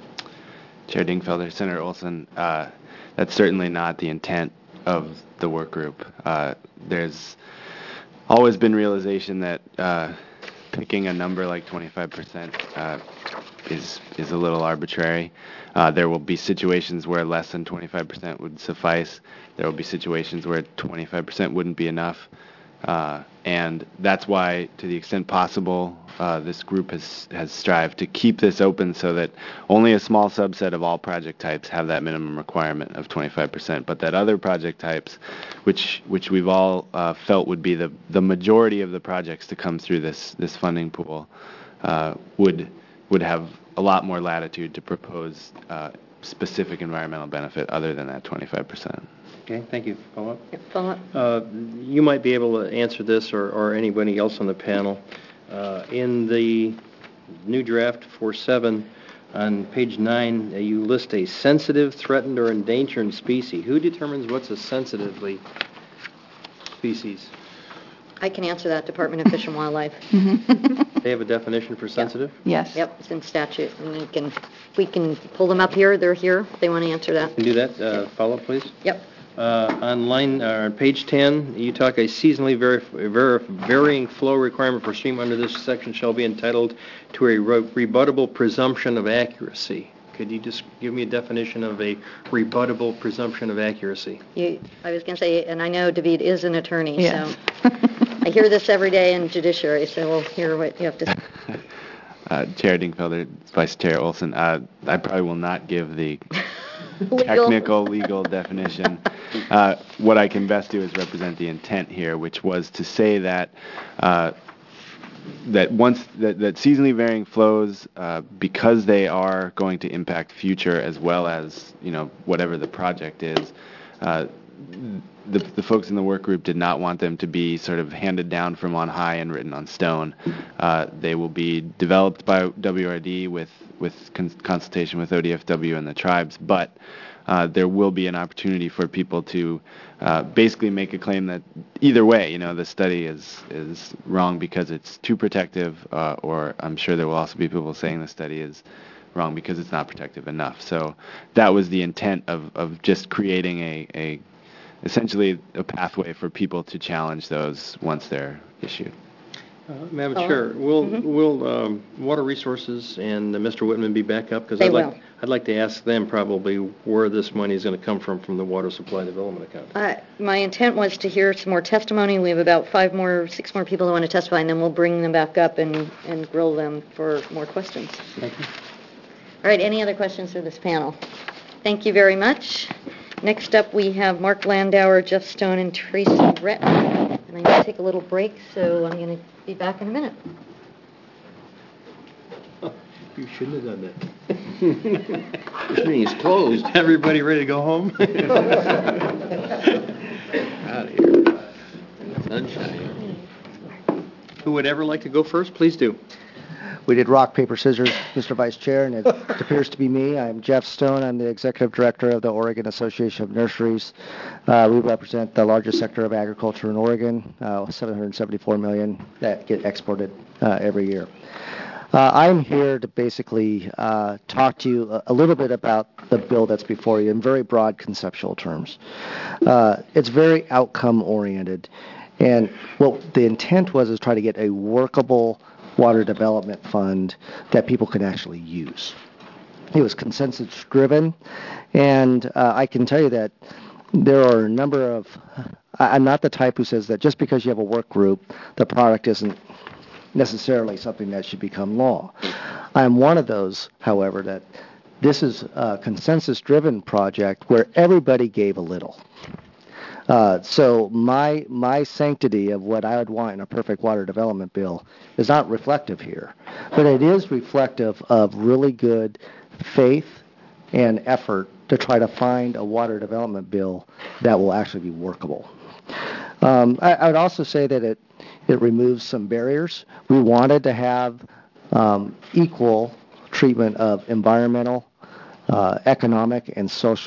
Chair Dingfelder, Senator Olson, uh, that's certainly not the intent of the work group. Uh, there's always been realization that uh, picking a number like twenty-five percent uh, is is a little arbitrary. Uh, there will be situations where less than twenty-five percent would suffice. There will be situations where twenty-five percent wouldn't be enough. Uh, and that's why, to the extent possible, uh, this group has, has strived to keep this open so that only a small subset of all project types have that minimum requirement of twenty-five percent, but that other project types, which which we've all uh, felt would be the, the majority of the projects to come through this, this funding pool, uh, would would have a lot more latitude to propose uh, specific environmental benefit other than that twenty-five percent. Okay, thank you. Follow-up? Yeah, follow-up. Uh, you might be able to answer this, or, or anybody else on the panel. Uh, in the new draft four seven, on page nine, uh, you list a sensitive, threatened, or endangered species. Who determines what's a sensitively species? I can answer that, Department of Fish and Wildlife. They have a definition for sensitive? Yes. Yep, it's in statute, and we can, we can pull them up here, they're here, if they want to answer that. Can do that. Uh, follow-up, please. Yep. Uh, on line, uh, page ten, you talk a seasonally vari- vari- varying flow requirement for stream under this section shall be entitled to a re- rebuttable presumption of accuracy. Could you just give me a definition of a rebuttable presumption of accuracy? You, I was going to say, and I know David is an attorney, Yes. so I hear this every day in judiciary, so we'll hear what you have to say. Uh, Chair Dingfelder, Vice Chair Olson, uh, I probably will not give the Legal. technical legal definition. Uh, what I can best do is represent the intent here, which was to say that uh, that once that, that seasonally varying flows, uh, because they are going to impact future as well as you know whatever the project is. Uh, The, the folks in the work group did not want them to be sort of handed down from on high and written on stone. Uh, they will be developed by W R D with, with cons- consultation with O D F W and the tribes, but uh, there will be an opportunity for people to uh, basically make a claim that either way, you know, the study is, is wrong because it's too protective, uh, or I'm sure there will also be people saying the study is wrong because it's not protective enough. So that was the intent of, of just creating a, a essentially a pathway for people to challenge those once they're issued. Uh, Madam Oh. Chair, will Mhm. will um, Water Resources and uh, Mister Whitman be back up? Because They I'd like will. I'd like to ask them probably where this money is going to come from from the Water Supply Development Account. Uh, My intent was to hear some more testimony. We have about five more, six more people who want to testify, and then we'll bring them back up and, and grill them for more questions. Thank you. All right, any other questions for this panel? Thank you very much. Next up, we have Mark Landauer, Jeff Stone, and Tracy Breton. And I'm going to take a little break, so I'm going to be back in a minute. You shouldn't have done that. This meeting's closed. Everybody ready to go home? Out of here. Sunshine. Who would ever like to go first? Please do. We did rock, paper, scissors, Mister Vice Chair, and it appears to be me. I'm Jeff Stone. I'm the Executive Director of the Oregon Association of Nurseries. Uh, we represent the largest sector of agriculture in Oregon, uh, seven hundred seventy-four million that get exported uh, every year. Uh, I'm here to basically uh, talk to you a, a little bit about the bill that's before you in very broad conceptual terms. Uh, it's very outcome-oriented, and what the intent was is try to get a workable water development fund that people can actually use. It was consensus driven, and uh, I can tell you that there are a number of, I'm not the type who says that just because you have a work group, the product isn't necessarily something that should become law. I'm one of those, however, that this is a consensus driven project where everybody gave a little. Uh, so my my sanctity of what I would want in a perfect water development bill is not reflective here, but it is reflective of really good faith and effort to try to find a water development bill that will actually be workable. Um, I, I would also say that it it removes some barriers. We wanted to have um, equal treatment of environmental, uh, economic, and social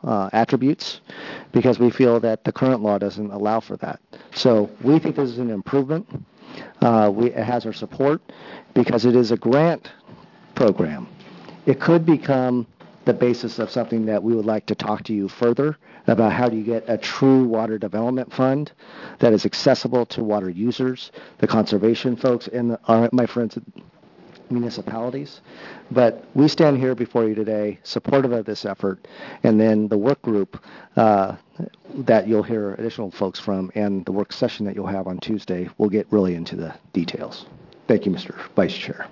uh, attributes because we feel that the current law doesn't allow for that. So we think this is an improvement. Uh, we, it has our support because it is a grant program. It could become the basis of something that we would like to talk to you further about how do you get a true water development fund that is accessible to water users, the conservation folks, and the, our, my friends at municipalities. But we stand here before you today supportive of this effort, and then the work group uh, that you'll hear additional folks from and the work session that you'll have on Tuesday will get really into the details. Thank you, Mister Vice Chair.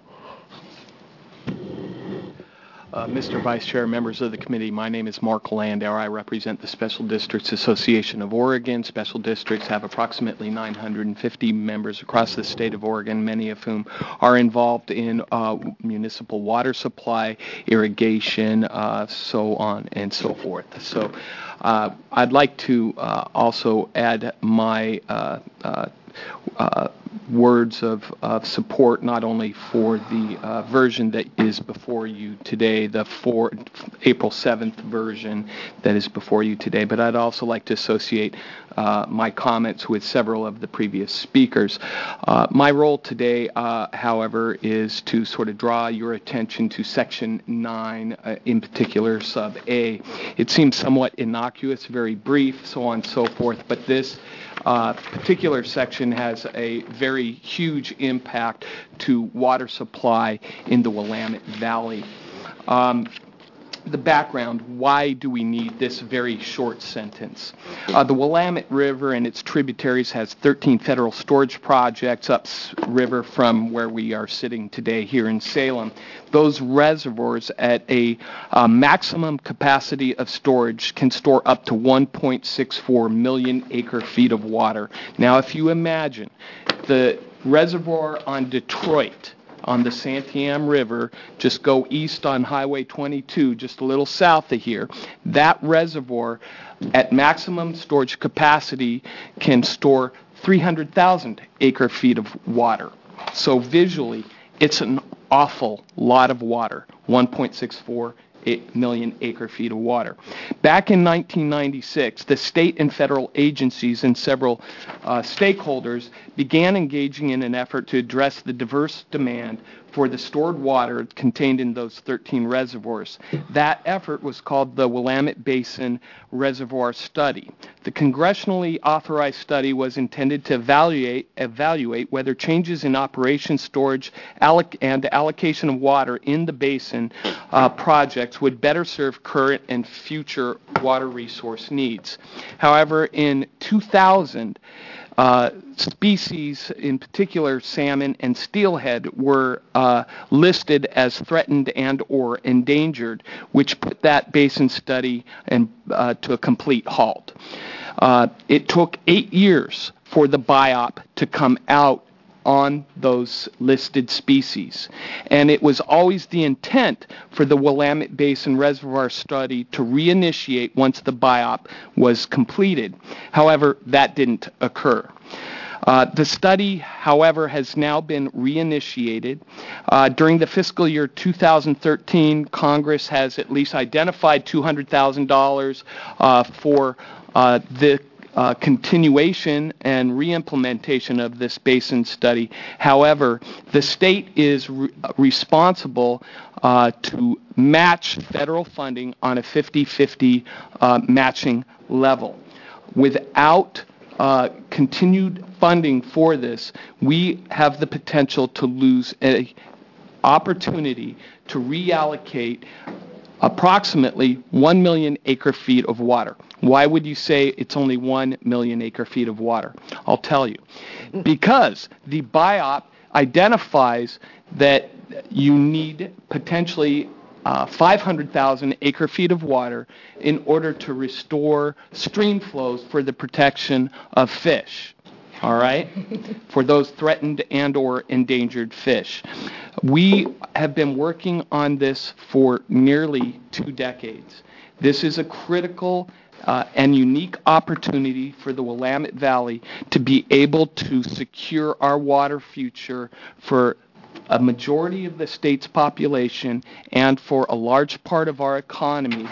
Uh, Mister Vice Chair, members of the committee, my name is Mark Landauer. I represent the Special Districts Association of Oregon. Special districts have approximately nine hundred fifty members across the state of Oregon, many of whom are involved in uh, municipal water supply, irrigation, uh, so on and so forth. So uh, I'd like to uh, also add my uh, uh, uh, words of, of support not only for the uh, version that is before you today, the four, April seventh version that is before you today, but I'd also like to associate uh, my comments with several of the previous speakers. Uh, my role today, uh, however, is to sort of draw your attention to Section nine, uh, in particular Sub A. It seems somewhat innocuous, very brief, so on and so forth, but this Uh, particular section has a very huge impact to water supply in the Willamette Valley. Um, the background, why do we need this very short sentence? Uh, the Willamette River and its tributaries has thirteen federal storage projects upriver from where we are sitting today here in Salem. Those reservoirs at a uh, maximum capacity of storage can store up to one point six four million acre feet of water. Now, if you imagine the reservoir on Detroit, on the Santiam River, just go east on Highway twenty-two, just a little south of here, that reservoir at maximum storage capacity can store three hundred thousand acre feet of water. So visually, it's an awful lot of water, one point six four million acre feet of water. Back in nineteen ninety-six, the state and federal agencies and several uh, stakeholders began engaging in an effort to address the diverse demand for the stored water contained in those thirteen reservoirs. That effort was called the Willamette Basin Reservoir Study. The congressionally authorized study was intended to evaluate, evaluate whether changes in operation, storage, alloc- and allocation of water in the basin uh, projects would better serve current and future water resource needs. However, in two thousand, Uh, species, in particular salmon and steelhead, were uh, listed as threatened and or endangered, which put that basin study and, uh, to a complete halt. Uh, it took eight years for the B I O P to come out on those listed species. And it was always the intent for the Willamette Basin Reservoir Study to reinitiate once the B I O P was completed. However, that didn't occur. Uh, the study, however, has now been reinitiated. Uh, during the fiscal year two thousand thirteen, Congress has at least identified two hundred thousand dollars uh, for uh, the Uh, continuation and reimplementation of this basin study. However, the state is re- responsible uh, to match federal funding on a fifty-fifty uh, matching level. Without uh, continued funding for this, we have the potential to lose an opportunity to reallocate approximately one million acre feet of water. Why would you say it's only one million acre feet of water? I'll tell you. Because the B I O P identifies that you need potentially uh, five hundred thousand acre feet of water in order to restore stream flows for the protection of fish. All right? For those threatened and or endangered fish. We have been working on this for nearly two decades. This is a critical uh, and unique opportunity for the Willamette Valley to be able to secure our water future for a majority of the state's population and for a large part of our economy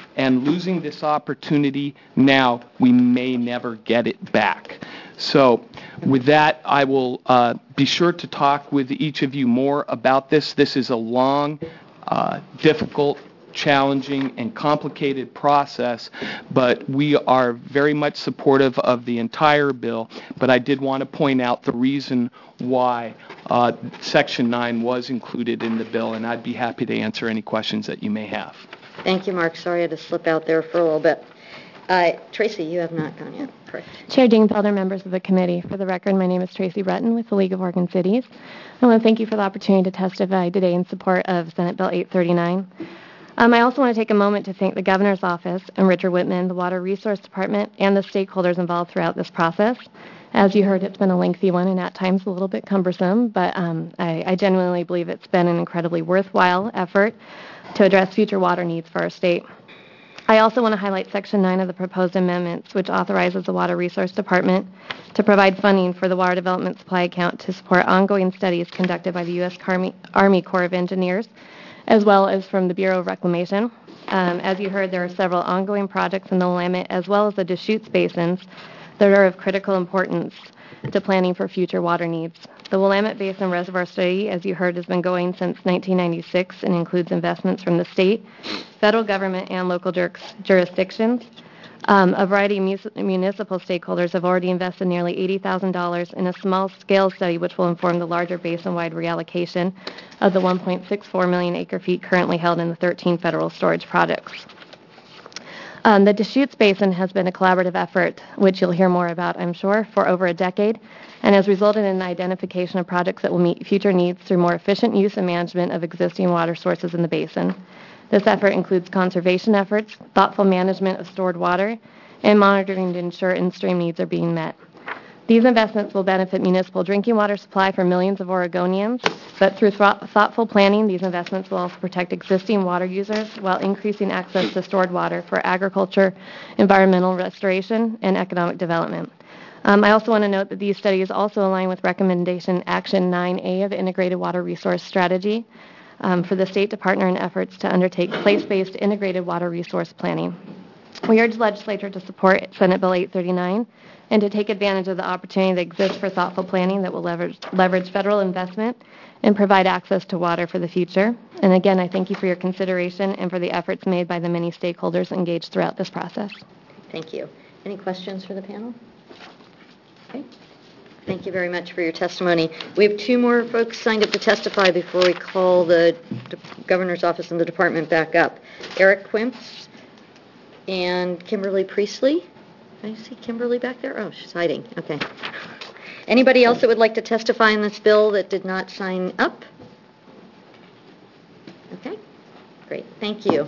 and losing this opportunity now, we may never get it back. So with that, I will uh, be sure to talk with each of you more about this. This is a long, uh, difficult, challenging, and complicated process, but we are very much supportive of the entire bill. But I did want to point out the reason why uh, Section nine was included in the bill, and I'd be happy to answer any questions that you may have. Thank you, Mark. Sorry I had to slip out there for a little bit. Uh, Tracy, you have not gone yet. Correct. Chair Dingfelder, members of the committee, for the record, my name is Tracy Breton with the League of Oregon Cities. I want to thank you for the opportunity to testify today in support of Senate Bill eight thirty-nine. Um, I also want to take a moment to thank the Governor's Office and Richard Whitman, the Water Resource Department, and the stakeholders involved throughout this process. As you heard, it's been a lengthy one and at times a little bit cumbersome, but um, I, I genuinely believe it's been an incredibly worthwhile effort to address future water needs for our state. I also want to highlight Section nine of the proposed amendments, which authorizes the Water Resource Department to provide funding for the Water Development Supply Account to support ongoing studies conducted by the U S Army, Army Corps of Engineers, as well as from the Bureau of Reclamation. Um, as you heard, there are several ongoing projects in the Willamette, as well as the Deschutes basins, that are of critical importance to planning for future water needs. The Willamette Basin Reservoir Study, as you heard, has been going since nineteen ninety-six and includes investments from the state, federal government, and local juris- jurisdictions. Um, a variety of mus- municipal stakeholders have already invested nearly eighty thousand dollars in a small-scale study which will inform the larger basin-wide reallocation of the one point six four million acre-feet currently held in the thirteen federal storage projects. Um, the Deschutes Basin has been a collaborative effort, which you'll hear more about, I'm sure, for over a decade, and has resulted in the identification of projects that will meet future needs through more efficient use and management of existing water sources in the basin. This effort includes conservation efforts, thoughtful management of stored water, and monitoring to ensure in-stream needs are being met. These investments will benefit municipal drinking water supply for millions of Oregonians, but through th- thoughtful planning, these investments will also protect existing water users while increasing access to stored water for agriculture, environmental restoration, and economic development. Um, I also want to note that these studies also align with Recommendation Action nine A of the Integrated Water Resource Strategy um, for the state to partner in efforts to undertake place-based integrated water resource planning. We urge the legislature to support Senate Bill eight thirty-nine and to take advantage of the opportunity that exists for thoughtful planning that will leverage, leverage federal investment and provide access to water for the future. And again, I thank you for your consideration and for the efforts made by the many stakeholders engaged throughout this process. Thank you. Any questions for the panel? Okay. Thank you very much for your testimony. We have two more folks signed up to testify before we call the D- Governor's Office and the department back up. Eric Quimps and Kimberly Priestley. I see Kimberly back there. Oh, she's hiding. Okay. Anybody else that would like to testify in this bill that did not sign up? Okay. Great. Thank you.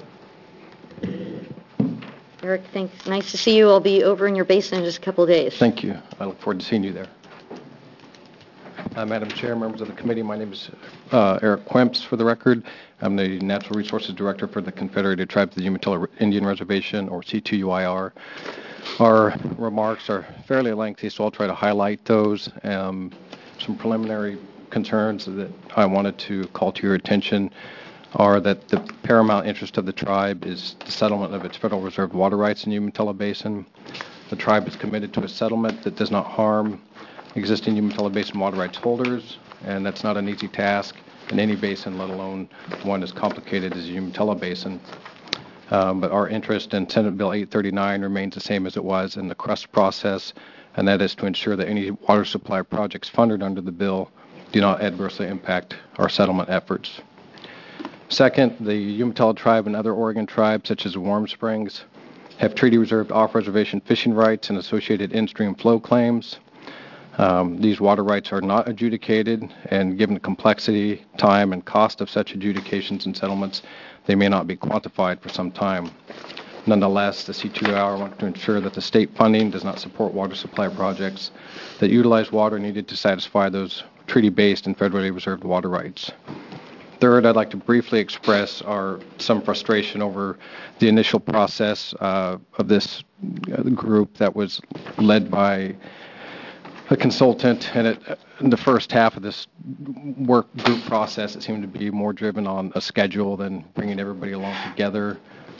Eric, thanks. Nice to see you. I'll be over in your basin in just a couple of days. Thank you. I look forward to seeing you there. Uh, Madam Chair, members of the committee, my name is uh, Eric Quimps, for the record. I'm the Natural Resources Director for the Confederated Tribes of the Umatilla Indian Reservation, or C two U I R. Our remarks are fairly lengthy, so I'll try to highlight those. Um, some preliminary concerns that I wanted to call to your attention are that the paramount interest of the tribe is the settlement of its federal reserved water rights in the Umatilla Basin. The tribe is committed to a settlement that does not harm existing Umatilla Basin water rights holders, and that's not an easy task in any basin, let alone one as complicated as the Umatilla Basin. Um, but our interest in Senate Bill eight thirty-nine remains the same as it was in the C R U S process, and that is to ensure that any water supply projects funded under the bill do not adversely impact our settlement efforts. Second, the Umatilla tribe and other Oregon tribes, such as Warm Springs, have treaty-reserved off-reservation fishing rights and associated in-stream flow claims. Um, these water rights are not adjudicated, and given the complexity, time, and cost of such adjudications and settlements, they may not be quantified for some time. Nonetheless, the C two U I R wants to ensure that the state funding does not support water supply projects that utilize water needed to satisfy those treaty-based and federally reserved water rights. Third, I'd like to briefly express our some frustration over the initial process uh, of this uh, group that was led by a consultant, and it, in the first half of this work group process, it seemed to be more driven on a schedule than bringing everybody along together.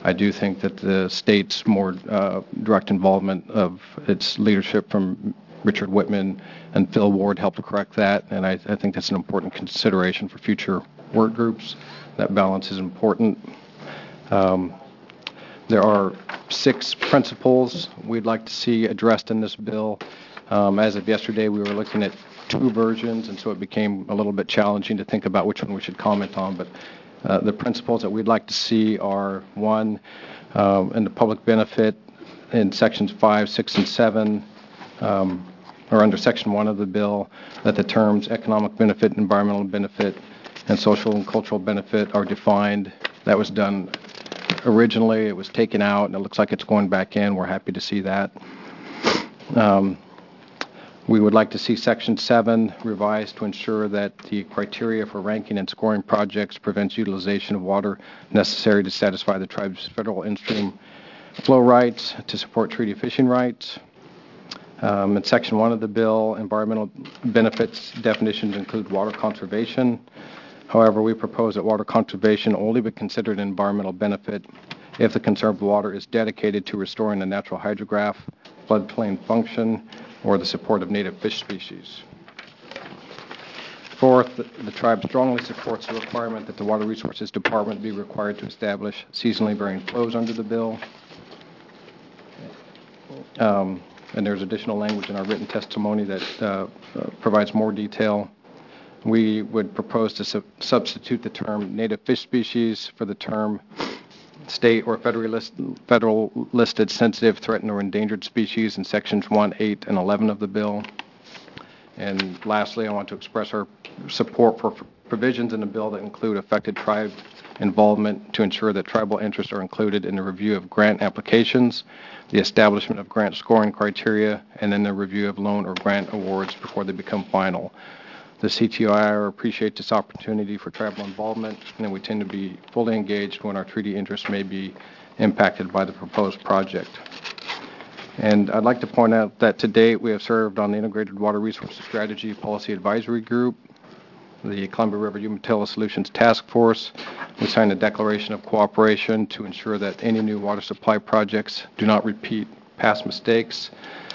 I do think that the state's more uh, direct involvement of its leadership from Richard Whitman and Phil Ward helped to correct that, and I, I think that's an important consideration for future work groups. That balance is important. Um, there are six principles we'd like to see addressed in this bill. Um, as of yesterday, we were looking at two versions, and so it became a little bit challenging to think about which one we should comment on. But uh, the principles that we'd like to see are, one, um, in the public benefit in sections five, six, and seven, um, or under section one of the bill, that the terms economic benefit, environmental benefit, and social and cultural benefit are defined. That was done originally. It was taken out, and it looks like it's going back in. We're happy to see that. Um, We would like to see Section seven revised to ensure that the criteria for ranking and scoring projects prevents utilization of water necessary to satisfy the tribe's federal in-stream flow rights to support treaty fishing rights. Um, in Section one of the bill, environmental benefits definitions include water conservation. However, we propose that water conservation only be considered an environmental benefit if the conserved water is dedicated to restoring the natural hydrograph, floodplain function, or the support of native fish species. Fourth, the, the tribe strongly supports the requirement that the Water Resources Department be required to establish seasonally varying flows under the bill. Um, and there's additional language in our written testimony that uh, uh, provides more detail. We would propose to su- substitute the term native fish species for the term state or federal, list, federal listed sensitive, threatened, or endangered species in sections one, eight, and eleven of the bill. And lastly, I want to express our support for provisions in the bill that include affected tribe involvement to ensure that tribal interests are included in the review of grant applications, the establishment of grant scoring criteria, and then the review of loan or grant awards before they become final. The C T O I R appreciates this opportunity for tribal involvement, and we tend to be fully engaged when our treaty interests may be impacted by the proposed project. And I'd like to point out that to date we have served on the Integrated Water Resources Strategy Policy Advisory Group, the Columbia River Umatilla Solutions Task Force. We signed a declaration of cooperation to ensure that any new water supply projects do not repeat past mistakes.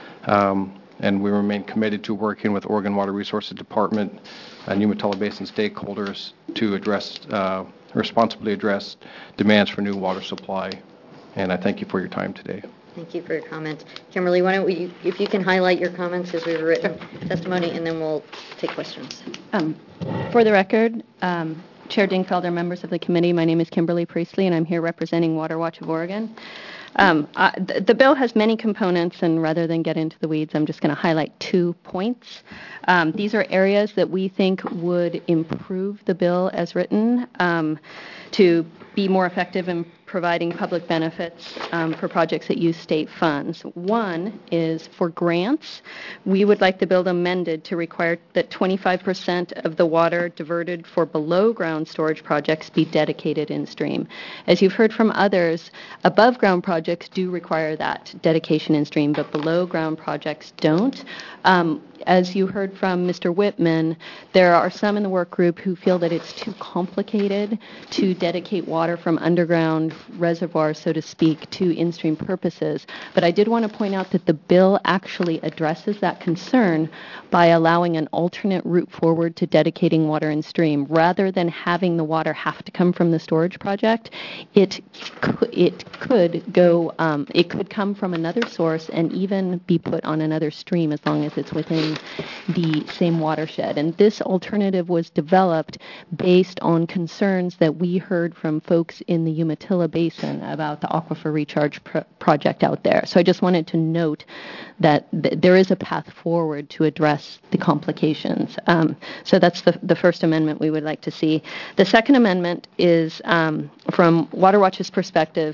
Um, and we remain committed to working with Oregon Water Resources Department and Umatilla Basin stakeholders to address, uh, responsibly address demands for new water supply. And I thank you for your time today. Thank you for your comments. Kimberly, why don't we, if you can highlight your comments as we've written testimony, and then we'll take questions. Um, for the record, um, Chair Dingfelder, members of the committee, my name is Kimberly Priestley, and I'm here representing Water Watch of Oregon. Um, uh, the, the bill has many components, and rather than get into the weeds, I'm just going to highlight two points. Um, these are areas that we think would improve the bill as written um, to be more effective in providing public benefits um, for projects that use state funds. One is for grants. We would like the bill amended to require that twenty-five percent of the water diverted for below-ground storage projects be dedicated in stream. As you've heard from others, above-ground projects do require that dedication in stream, but below-ground projects don't. Um, As you heard from Mister Whitman, there are some in the work group who feel that it's too complicated to dedicate water from underground reservoirs, so to speak, to in-stream purposes. But I did want to point out that the bill actually addresses that concern by allowing an alternate route forward to dedicating water in stream. Rather than having the water have to come from the storage project, it could, it could go, um, it could come from another source and even be put on another stream as long as it's within the same watershed. And this alternative was developed based on concerns that we heard from folks in the Umatilla Basin about the aquifer recharge pr- project out there. So I just wanted to note that th- there is a path forward to address the complications. Um, so that's the, the first amendment we would like to see. The second amendment is, um, from Water Watch's perspective,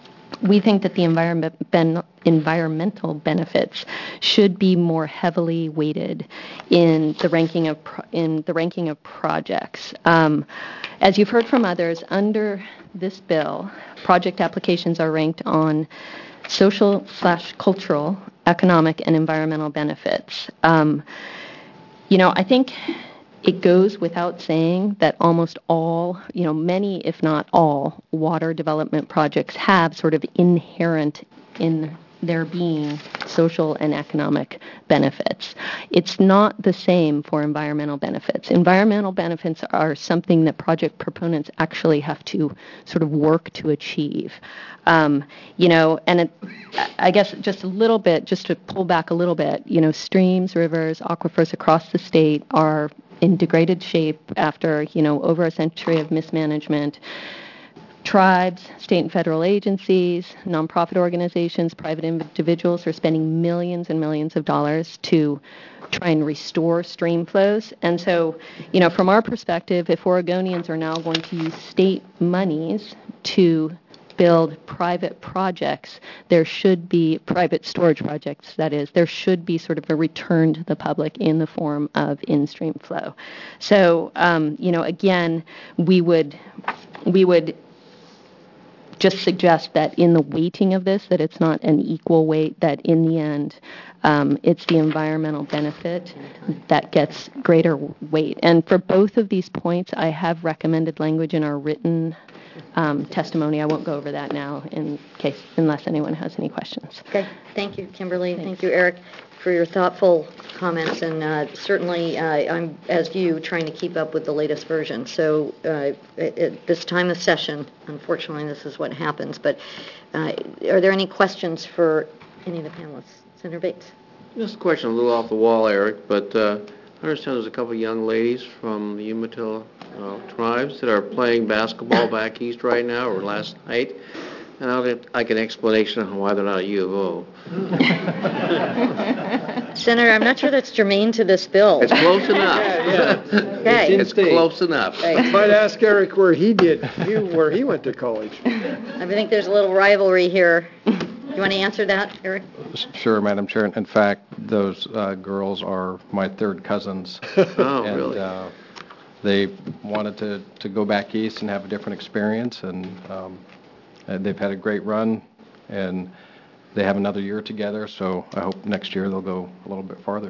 we think that the environment ben, environmental benefits should be more heavily weighted in the ranking of pro, in the ranking of projects. Um, as you've heard from others, under this bill, project applications are ranked on social slash cultural, economic, and environmental benefits. Um, you know, I think it goes without saying that almost all, you know, many, if not all, water development projects have sort of inherent in their being social and economic benefits. It's not the same for environmental benefits. Environmental benefits are something that project proponents actually have to sort of work to achieve. Um, you know, and it, I guess just a little bit, just to pull back a little bit, you know, streams, rivers, aquifers across the state are in degraded shape after, you know, over a century of mismanagement. Tribes, state and federal agencies, nonprofit organizations, private individuals are spending millions and millions of dollars to try and restore stream flows. And so, you know, from our perspective, if Oregonians are now going to use state monies to build private projects, there should be private storage projects, that is, there should be sort of a return to the public in the form of in-stream flow. So, um, you know, again, we would, we would just suggest that in the weighting of this, that it's not an equal weight, that in the end, um, it's the environmental benefit that gets greater weight. And for both of these points, I have recommended language in our written um, testimony. I won't go over that now in case, unless anyone has any questions. Okay. Thank you, Kimberly. Thank you, Eric, for your thoughtful comments. And uh, certainly, uh, I'm, as you, trying to keep up with the latest version. So uh, at, at this time of session, unfortunately, this is what happens. But uh, are there any questions for any of the panelists? Senator Bates. Just a question, a little off the wall, Eric, but uh, I understand there's a couple of young ladies from the Umatilla uh, tribes that are playing basketball back east right now, or last night. And I'll like an explanation on why they're not at U of O. Senator, I'm not sure that's germane to this bill. It's close enough. Yeah, yeah. Okay. It's close enough. Right. Might ask Eric where he did, he, where he went to college. I think there's a little rivalry here. You want to answer that, Eric? Sure, Madam Chair. In fact, those uh, girls are my third cousins. Oh, and, really? Uh, they wanted to, to go back east and have a different experience, and um, and they've had a great run, and they have another year together, so I hope next year they'll go a little bit farther.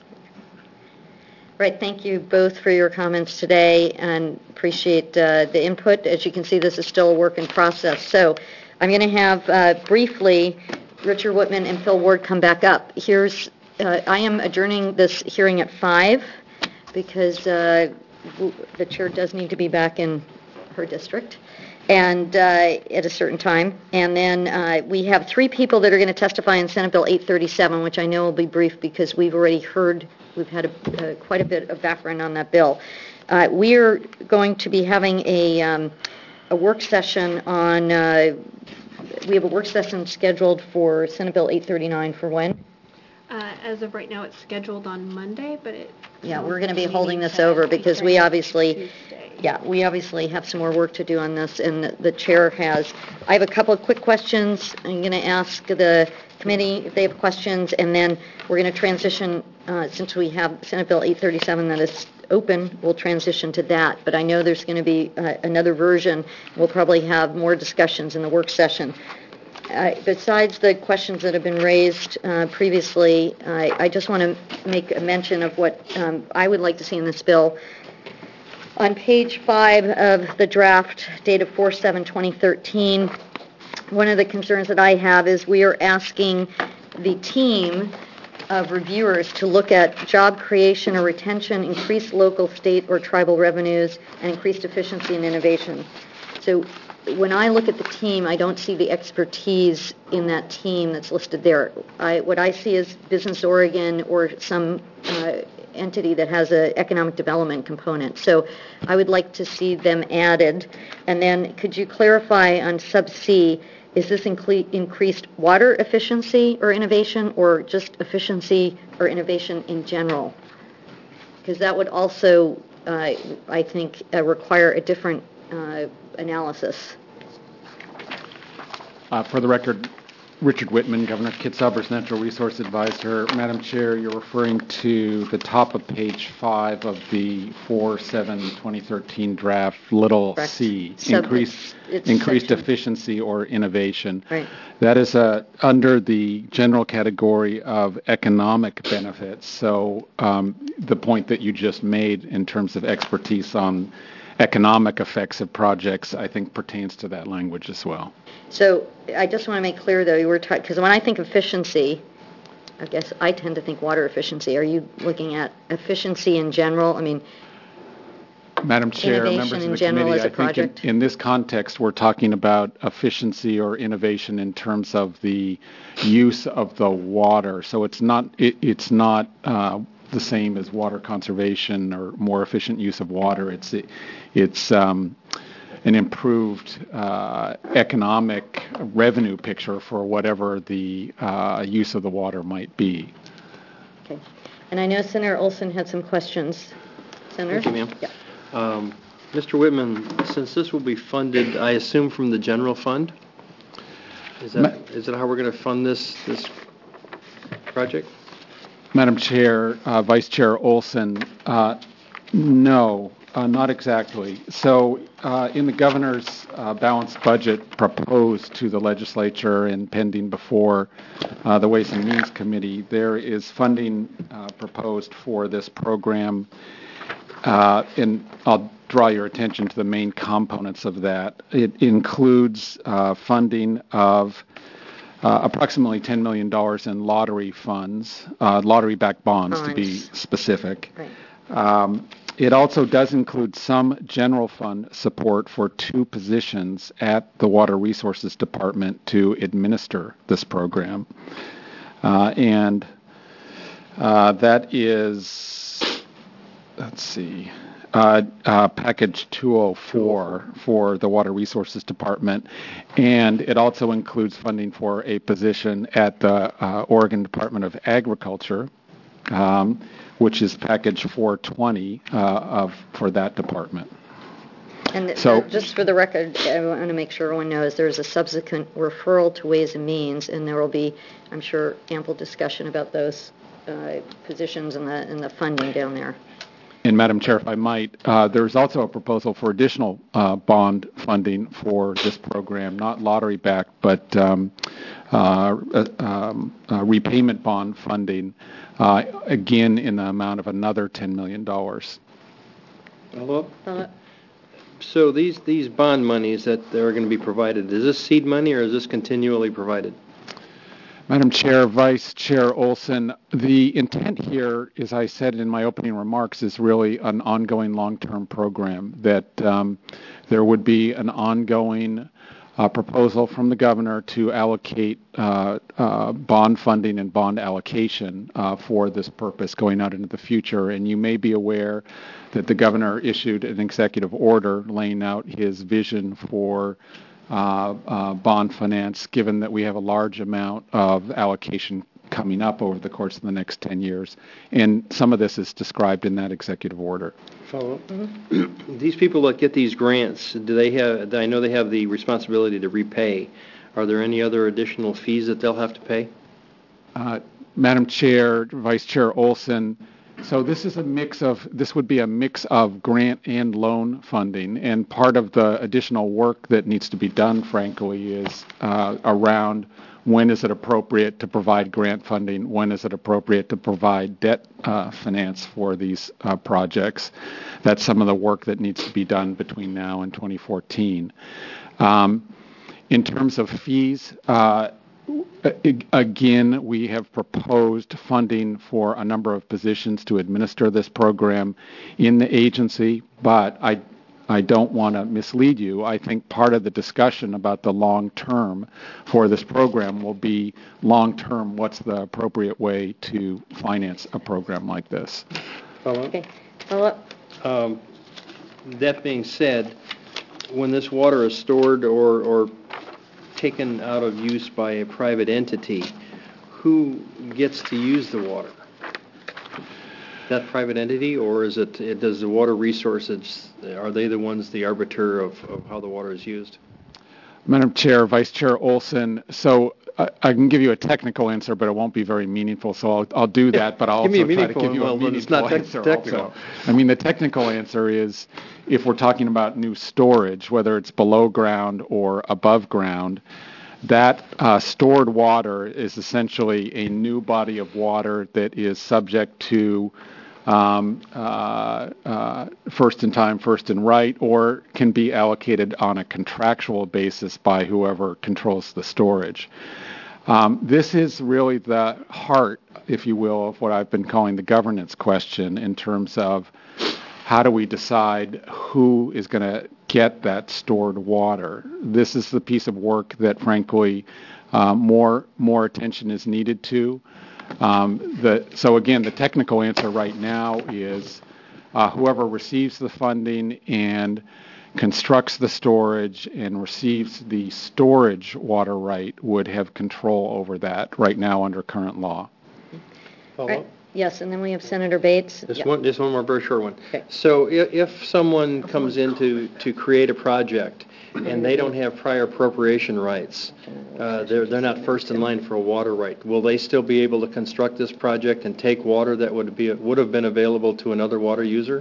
Right. Thank you both for your comments today, and appreciate uh, the input. As you can see, this is still a work in process. So I'm going to have uh, briefly Richard Whitman and Phil Ward come back up. Here's uh, I am adjourning this hearing at five because uh, the chair does need to be back in her district and uh, at a certain time. And then uh, we have three people that are going to testify in Senate Bill eight thirty-seven, which I know will be brief because we've already heard, we've had a, uh, quite a bit of background on that bill. Uh, we are going to be having a, um, a work session on, uh, we have a work session scheduled for Senate Bill eight thirty-nine for when? Uh, as of right now, it's scheduled on Monday, but it... Yeah, we're going to be holding this over because we obviously, yeah, we obviously have some more work to do on this, and the, the chair has. I have a couple of quick questions. I'm going to ask the committee if they have questions, and then we're going to transition, uh, since we have Senate Bill eight thirty-seven that is open, we'll transition to that. But I know there's going to be uh, another version. We'll probably have more discussions in the work session. Uh, besides the questions that have been raised uh, previously, I, I just want to make a mention of what um, I would like to see in this bill. On page five of the draft, dated four seven twenty thirteen, one of the concerns that I have is we are asking the team of reviewers to look at job creation or retention, increased local, state, or tribal revenues, and increased efficiency and innovation. So when I look at the team, I don't see the expertise in that team that's listed there. I, what I see is Business Oregon or some uh, entity that has an economic development component. So I would like to see them added. And then could you clarify on sub C, is this incre- increased water efficiency or innovation, or just efficiency or innovation in general? Because that would also, uh, I think, uh, require a different uh, analysis. Uh, for the record, Richard Whitman, Governor Kitzhaber's Natural Resource Advisor. Madam Chair, you're referring to the top of page five of the four seven twenty thirteen draft, little Correct. c, Sub- increased, it's increased section. efficiency or innovation. Right. That is uh, under the general category of economic benefits. So um, the point that you just made in terms of expertise on economic effects of projects, I think pertains to that language as well. So I just want to make clear, though, you were talking, because when I think efficiency, I guess I tend to think water efficiency. Are you looking at efficiency in general? I mean, Madam Chair, innovation members of in the general committee, as a I think in, project? in this context, we're talking about efficiency or innovation in terms of the use of the water. So it's not it, it's not uh, the same as water conservation or more efficient use of water. It's it, it's um, an improved uh, economic revenue picture for whatever the uh, use of the water might be. Okay. And I know Senator Olson had some questions. Senator? Thank you, ma'am. Yeah. Um, Mister Whitman, since this will be funded, I assume from the general fund? Is that, is that how we're going to fund this, this project? Madam Chair, uh, Vice Chair Olson, uh, no, uh, not exactly. So uh, in the governor's uh, balanced budget proposed to the legislature and pending before uh, the Ways and Means Committee, there is funding uh, proposed for this program. Uh, and I'll draw your attention to the main components of that. It includes uh, funding of uh, approximately ten million dollars in lottery funds, uh, lottery-backed bonds, bonds to be specific. Right. Um, it also does include some general fund support for two positions at the Water Resources Department to administer this program. Uh, and uh, that is... Let's see, uh, uh, package two oh four for the Water Resources Department, and it also includes funding for a position at the uh, Oregon Department of Agriculture, um, which is package four twenty uh, of for that department. And So- uh, just for the record, I want to make sure everyone knows there's a subsequent referral to Ways and Means, and there will be, I'm sure, ample discussion about those uh, positions and the and the funding down there. And Madam Chair, if I might, uh, there's also a proposal for additional uh, bond funding for this program, not lottery-backed, but um, uh, uh, um, uh, repayment bond funding, uh, again in the amount of another ten million dollars. Follow Uh, up? So these, these bond monies that are going to be provided, is this seed money or is this continually provided? Madam Chair, Vice Chair Olson, the intent here, as I said in my opening remarks, is really an ongoing long-term program, that um, there would be an ongoing uh, proposal from the governor to allocate uh, uh, bond funding and bond allocation uh, for this purpose going out into the future. And you may be aware that the governor issued an executive order laying out his vision for Uh, uh, bond finance, given that we have a large amount of allocation coming up over the course of the next ten years. And some of this is described in that executive order. Follow up? These people that get these grants, do they have, I know they have the responsibility to repay. Are there any other additional fees that they'll have to pay? Uh, Madam Chair, Vice Chair Olson, so this is a mix of, this would be a mix of grant and loan funding, and part of the additional work that needs to be done, frankly, is uh, around when is it appropriate to provide grant funding, when is it appropriate to provide debt uh, finance for these uh, projects. That's some of the work that needs to be done between now and twenty fourteen. Um, in terms of fees, uh, again, we have proposed funding for a number of positions to administer this program in the agency, but I, I don't want to mislead you. I think part of the discussion about the long term for this program will be long term, what's the appropriate way to finance a program like this? Follow up? Okay. Follow up. Um, that being said, when this water is stored or, or taken out of use by a private entity, who gets to use the water? That private entity, or is it, it does the water resources, are they the ones, the arbiter of, of how the water is used? Madam Chair, Vice Chair Olson, so I, I can give you a technical answer, but it won't be very meaningful, so I'll, I'll do that, but I'll Give me also a try to meaningful give you one. a Well, it's meaningful not tech- answer technical. also. I mean, the technical answer is if we're talking about new storage, whether it's below ground or above ground, that uh, stored water is essentially a new body of water that is subject to um, uh, uh, first in time, first in right, or can be allocated on a contractual basis by whoever controls the storage. Um, this is really the heart, if you will, of what I've been calling the governance question in terms of how do we decide who is going to get that stored water. This is the piece of work that, frankly, uh, more more attention is needed to. Um, the, so again, the technical answer right now is uh, whoever receives the funding and constructs the storage and receives the storage water right would have control over that right now under current law. Follow-up? Yes, and then we have Senator Bates. Just Yeah. one, just one more very short one. So if, if someone comes in to, to create a project and they don't have prior appropriation rights, uh, they're, they're not first in line for a water right, will they still be able to construct this project and take water that would be, would have been available to another water user?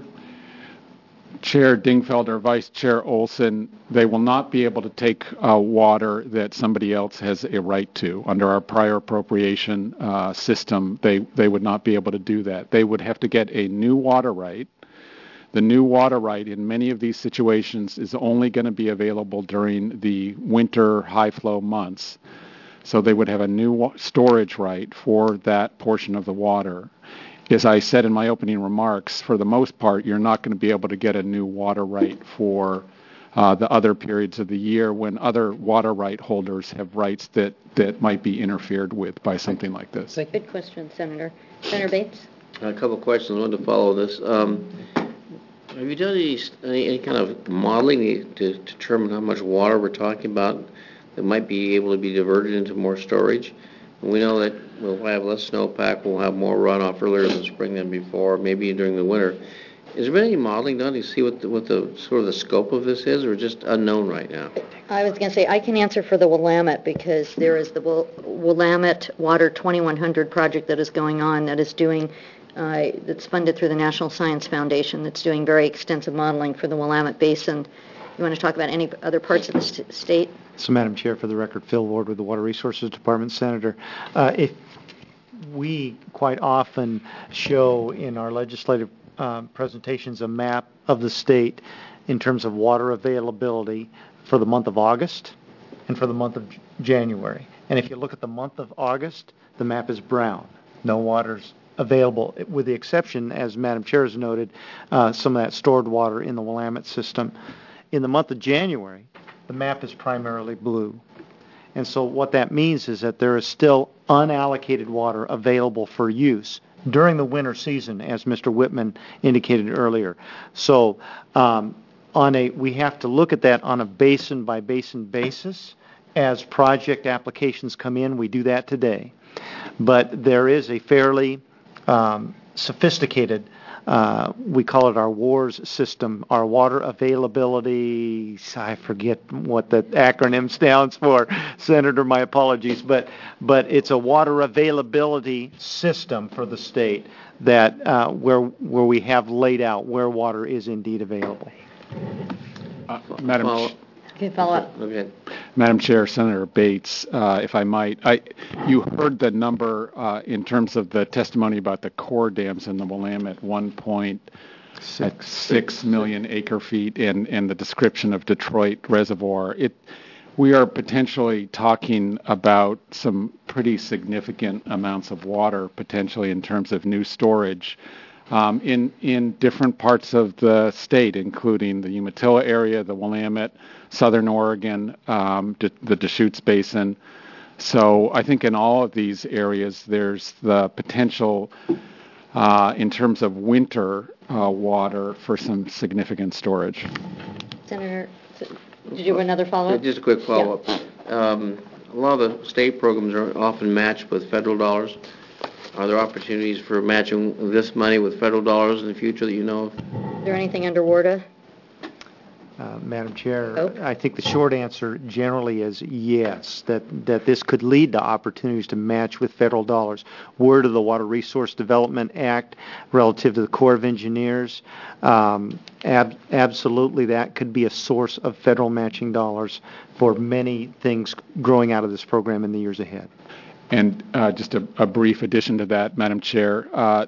Chair Dingfelder, Vice Chair Olson, they will not be able to take uh, water that somebody else has a right to. Under our prior appropriation uh, system, they, they would not be able to do that. They would have to get a new water right. The new water right in many of these situations is only going to be available during the winter high flow months. So they would have a new wa- storage right for that portion of the water. As I said in my opening remarks, for the most part, you're not going to be able to get a new water right for uh, the other periods of the year when other water right holders have rights that, that might be interfered with by something like this. Good question, Senator. Senator Bates? A couple of questions. I wanted to follow this. Um, have you done any, any, any kind of modeling to determine how much water we're talking about that might be able to be diverted into more storage? And we know that we'll have less snowpack, we'll have more runoff earlier in the spring than before, maybe during the winter. Is there been any modeling done to see what the, what the sort of the scope of this is, or just unknown right now? I was going to say, I can answer for the Willamette because there is the Wil- Willamette Water twenty-one hundred project that is going on that is doing, uh, that's funded through the National Science Foundation, that's doing very extensive modeling for the Willamette Basin. You want to talk about any other parts of the st- state? So, Madam Chair, for the record, Phil Ward with the Water Resources Department. Senator, uh, if we quite often show in our legislative um, presentations a map of the state in terms of water availability for the month of August and for the month of J- January. And if you look at the month of August, the map is brown. No water's available, with the exception, as Madam Chair has noted, uh, some of that stored water in the Willamette system. In the month of January, the map is primarily blue. And so what that means is that there is still unallocated water available for use during the winter season, as Mister Whitman indicated earlier. So um, on a, we have to look at that on a basin-by-basin basis. As project applications come in, we do that today. But there is a fairly um, sophisticated Uh, we call it our WARS system, our water availability, I forget what the acronym stands for, Senator, my apologies, but but it's a water availability system for the state that uh, where where we have laid out where water is indeed available. Uh, Madam Follow- Okay, follow up. Okay. Madam Chair, Senator Bates, uh, if I might, I, you heard the number uh, in terms of the testimony about the core dams in the Willamette, one point six million acre feet, and, and the description of Detroit Reservoir. It, we are potentially talking about some pretty significant amounts of water, potentially in terms of new storage. Um, in, in different parts of the state, including the Umatilla area, the Willamette, Southern Oregon, um, D- the Deschutes Basin. So I think in all of these areas, there's the potential uh, in terms of winter uh, water for some significant storage. Senator, did you have another follow-up? Just a quick follow-up. Yeah. Um, a lot of the state programs are often matched with federal dollars. Are there opportunities for matching this money with federal dollars in the future that you know of? Is there anything under WARDA? Uh, Madam Chair, Oh. I think the short answer generally is yes, that, that this could lead to opportunities to match with federal dollars. Word of the Water Resource Development Act relative to the Corps of Engineers, um, ab- absolutely that could be a source of federal matching dollars for many things growing out of this program in the years ahead. And uh, just a, a brief addition to that, Madam Chair, uh,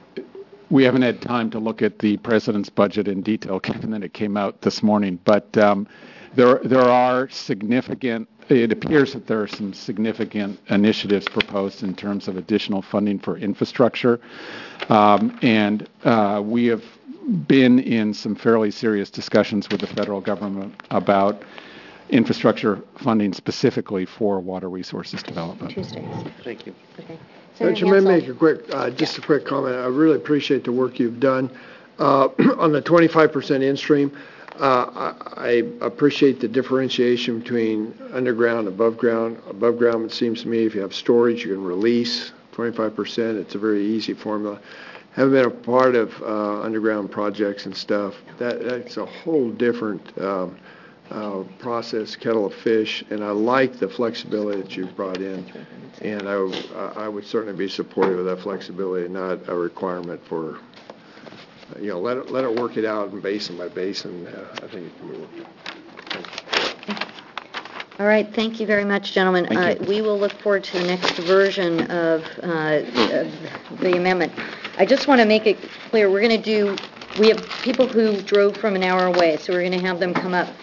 we haven't had time to look at the President's budget in detail, given that it came out this morning, but um, there there are significant, it appears that there are some significant initiatives proposed in terms of additional funding for infrastructure, um, and uh, we have been in some fairly serious discussions with the federal government about infrastructure funding specifically for water resources development. Tuesdays. Thank you. Okay. Let Senator me Hansel. make a quick, uh, just a quick comment. I really appreciate the work you've done. Uh, on the twenty-five percent in-stream, uh, I, I appreciate the differentiation between underground and above ground. Above ground, it seems to me, if you have storage, you can release twenty-five percent. It's a very easy formula. Haven't been a part of uh, underground projects and stuff. That, that's a whole different um, uh, process, kettle of fish, and I like the flexibility that you've brought in. And I, I would certainly be supportive of that flexibility, not a requirement for, you know, let it, let it work it out in basin by basin. Uh, I think it can be worked. All right, thank you very much, gentlemen. Thank Uh, you. we will look forward to the next version of, uh, of the amendment. I just want to make it clear, we're going to do, we have people who drove from an hour away, so we're going to have them come up.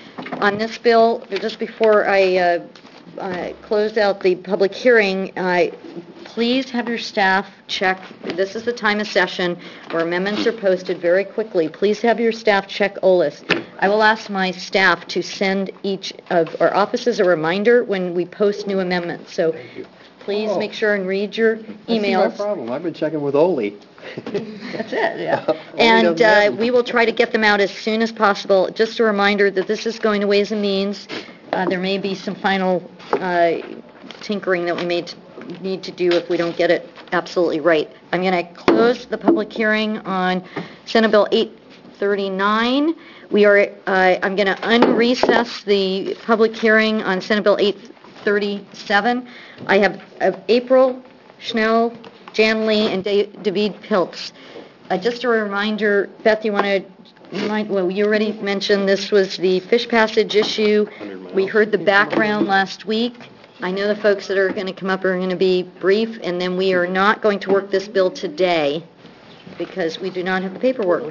On this bill, just before I uh, uh, close out the public hearing, uh, please have your staff check, this is the time of session where amendments are posted very quickly. Please have your staff check O L I S. I will ask my staff to send each of our offices a reminder when we post new amendments. So please Oh. make sure and read your I see my emails. problem. I've been checking with Oli. That's it, yeah. Oli And doesn't have uh, them. we will try to get them out as soon as possible. Just a reminder that this is going to Ways and Means. Uh, There may be some final uh, tinkering that we may t- need to do if we don't get it absolutely right. I'm going to close the public hearing on Senate Bill eight thirty-nine. We are, uh, I'm going to unrecess the public hearing on Senate Bill eight thirty-seven. I have uh, April Schnell, Jan Lee, and Da- David Piltz. Uh, Just a reminder, Beth, you want to remind, well, you already mentioned this was the fish passage issue. We heard the background last week. I know the folks that are going to come up are going to be brief, and then we are not going to work this bill today because we do not have the paperwork.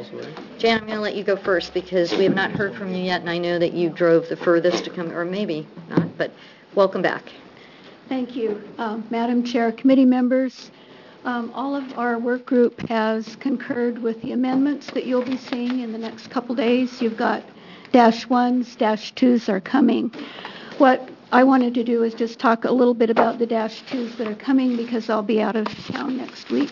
Jan, I'm going to let you go first because we have not heard from you yet, and I know that you drove the furthest to come, or maybe not, but welcome back. Thank you, um, Madam Chair, committee members. Um, all of our work group has concurred with the amendments that you'll be seeing in the next couple days. You've got dash ones, dash twos are coming. What I wanted to do is just talk a little bit about the dash twos that are coming because I'll be out of town next week.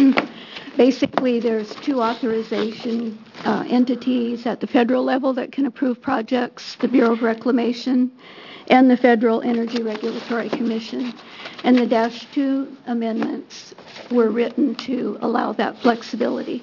Basically, there's two authorization uh, entities at the federal level that can approve projects, the Bureau of Reclamation and the Federal Energy Regulatory Commission. And the dash two amendments were written to allow that flexibility.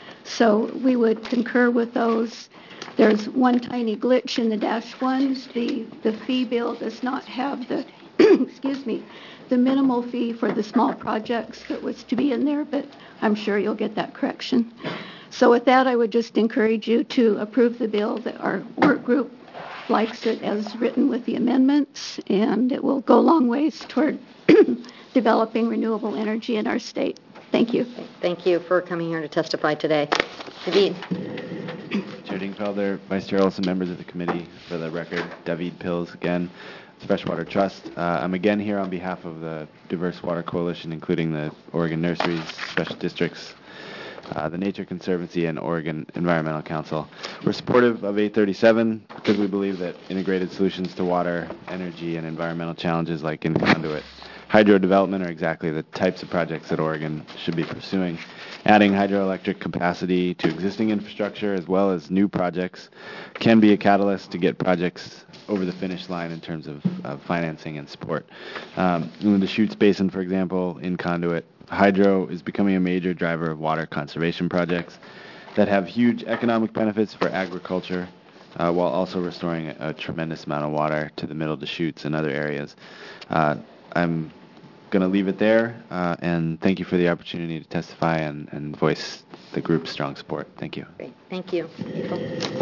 So we would concur with those. There's one tiny glitch in the dash ones. The, the fee bill does not have the, excuse me, the minimal fee for the small projects that was to be in there, but I'm sure you'll get that correction. So with that, I would just encourage you to approve the bill. That our work group likes it as written with the amendments, and it will go a long ways toward developing renewable energy in our state. Thank you. Thank you for coming here to testify today. David. Chair Dingfelder, Vice Chair Olson, members of the committee, for the record, David Pills again, Freshwater Trust. Uh, I'm again here on behalf of the Diverse Water Coalition, including the Oregon Nurseries, Special Districts, uh, the Nature Conservancy, and Oregon Environmental Council. We're supportive of eight thirty-seven because we believe that integrated solutions to water, energy, and environmental challenges like in conduit hydro development are exactly the types of projects that Oregon should be pursuing. Adding hydroelectric capacity to existing infrastructure as well as new projects can be a catalyst to get projects over the finish line in terms of, of financing and support. Um, in the Deschutes Basin, for example, in conduit, hydro is becoming a major driver of water conservation projects that have huge economic benefits for agriculture, uh, while also restoring a, a tremendous amount of water to the middle Deschutes and other areas. Uh, I'm going to leave it there, uh, and thank you for the opportunity to testify and, and voice the group's strong support. Thank you. Great. Thank you. April.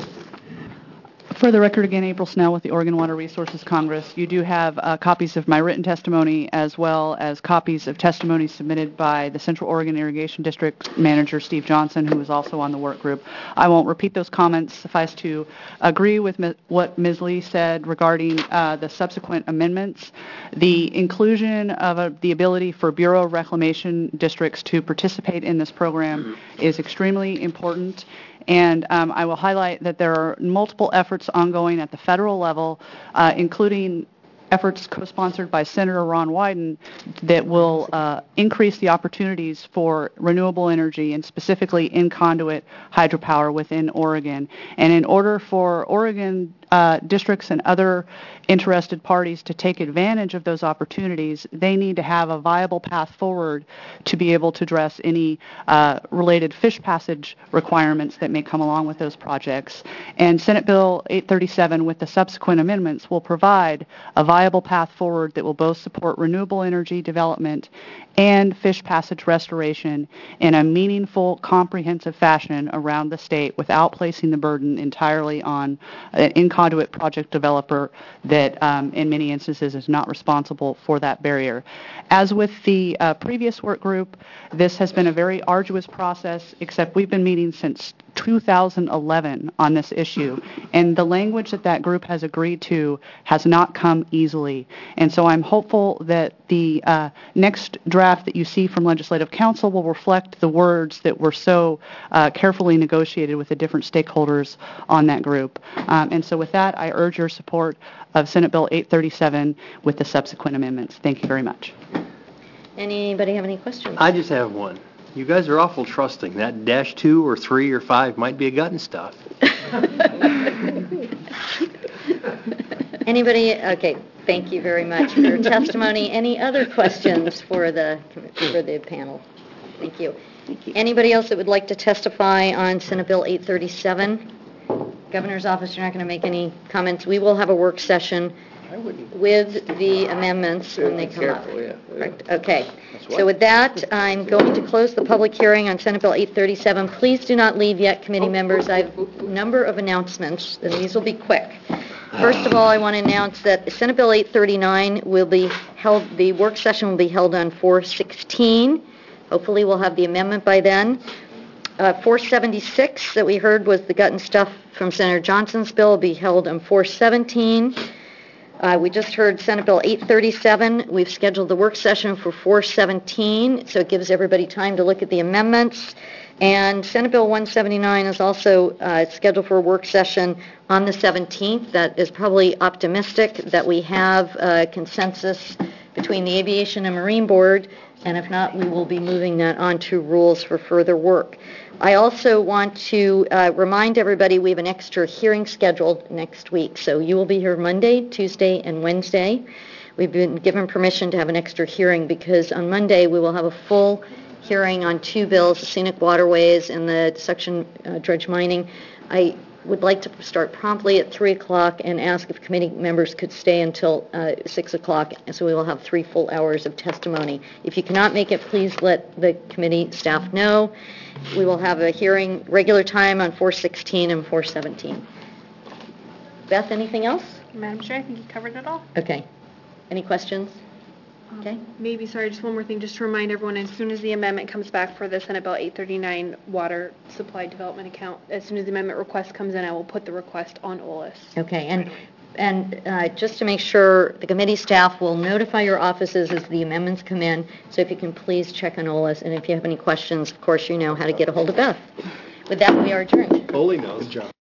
For the record, again, April Snell with the Oregon Water Resources Congress. You do have uh, copies of my written testimony as well as copies of testimony submitted by the Central Oregon Irrigation District Manager, Steve Johnson, who is also on the work group. I won't repeat those comments. Suffice to agree with mi- what Miz Lee said regarding uh, the subsequent amendments. The inclusion of a, the ability for Bureau of Reclamation districts to participate in this program is extremely important. And um, I will highlight that there are multiple efforts ongoing at the federal level, uh, including efforts co-sponsored by Senator Ron Wyden that will uh, increase the opportunities for renewable energy and specifically in conduit hydropower within Oregon. And in order for Oregon uh, districts and other interested parties to take advantage of those opportunities, they need to have a viable path forward to be able to address any uh, related fish passage requirements that may come along with those projects. And Senate Bill eight thirty-seven with the subsequent amendments will provide a viable path forward that will both support renewable energy development and fish passage restoration in a meaningful, comprehensive fashion around the state without placing the burden entirely on an in-conduit project developer that um, in many instances is not responsible for that barrier. As with the uh, previous work group, this has been a very arduous process, except we've been meeting since two thousand eleven on this issue, and the language that that group has agreed to has not come easily. And so I'm hopeful that the uh, next draft that you see from Legislative Council will reflect the words that were so uh, carefully negotiated with the different stakeholders on that group. Um, and so with that, I urge your support of Senate Bill eight thirty-seven with the subsequent amendments. Thank you very much. Anybody have any questions? I just have one. You guys are awful trusting. That dash two or three or five might be a gut and stuff. Anybody? Okay. Thank you very much for your testimony. Any other questions for the for the panel? Thank you. Thank you. Anybody else that would like to testify on Senate Bill eight thirty-seven? Governor's office, you're not going to make any comments. We will have a work session with the amendments when they come up. Right. Okay. So with that, I'm going to close the public hearing on Senate Bill eight thirty-seven. Please do not leave yet, committee members. I have a number of announcements, and these will be quick. First of all, I want to announce that Senate Bill eight thirty-nine will be held, the work session will be held on four sixteen. Hopefully we'll have the amendment by then. Uh, four seventy-six that we heard was the gut and stuff from Senator Johnson's bill will be held on four seventeen. Uh, we just heard Senate Bill eight thirty-seven. We've scheduled the work session for four seventeen, so it gives everybody time to look at the amendments. And Senate Bill one seventy-nine is also uh, scheduled for a work session on the seventeenth. That is probably optimistic that we have uh, consensus between the Aviation and Marine Board, and if not, we will be moving that on to rules for further work. I also want to uh, remind everybody we have an extra hearing scheduled next week. So you will be here Monday, Tuesday, and Wednesday. We've been given permission to have an extra hearing because on Monday we will have a full hearing on two bills, the scenic waterways and the section uh, dredge mining. I would like to start promptly at three o'clock and ask if committee members could stay until uh, six o'clock, so we will have three full hours of testimony. If you cannot make it, please let the committee staff know. We will have a hearing regular time on four sixteen and four seventeen. Beth, anything else? Madam Chair, I think you covered it all. Okay. Any questions? Okay. Maybe, sorry, just one more thing, just to remind everyone, as soon as the amendment comes back for the Senate Bill eight thirty-nine water supply development account, as soon as the amendment request comes in, I will put the request on O L I S. Okay, and and uh, just to make sure, the committee staff will notify your offices as the amendments come in, so if you can please check on O L I S, and if you have any questions, of course, you know how to get a hold of Beth. With that, we are adjourned. Holy knows, John.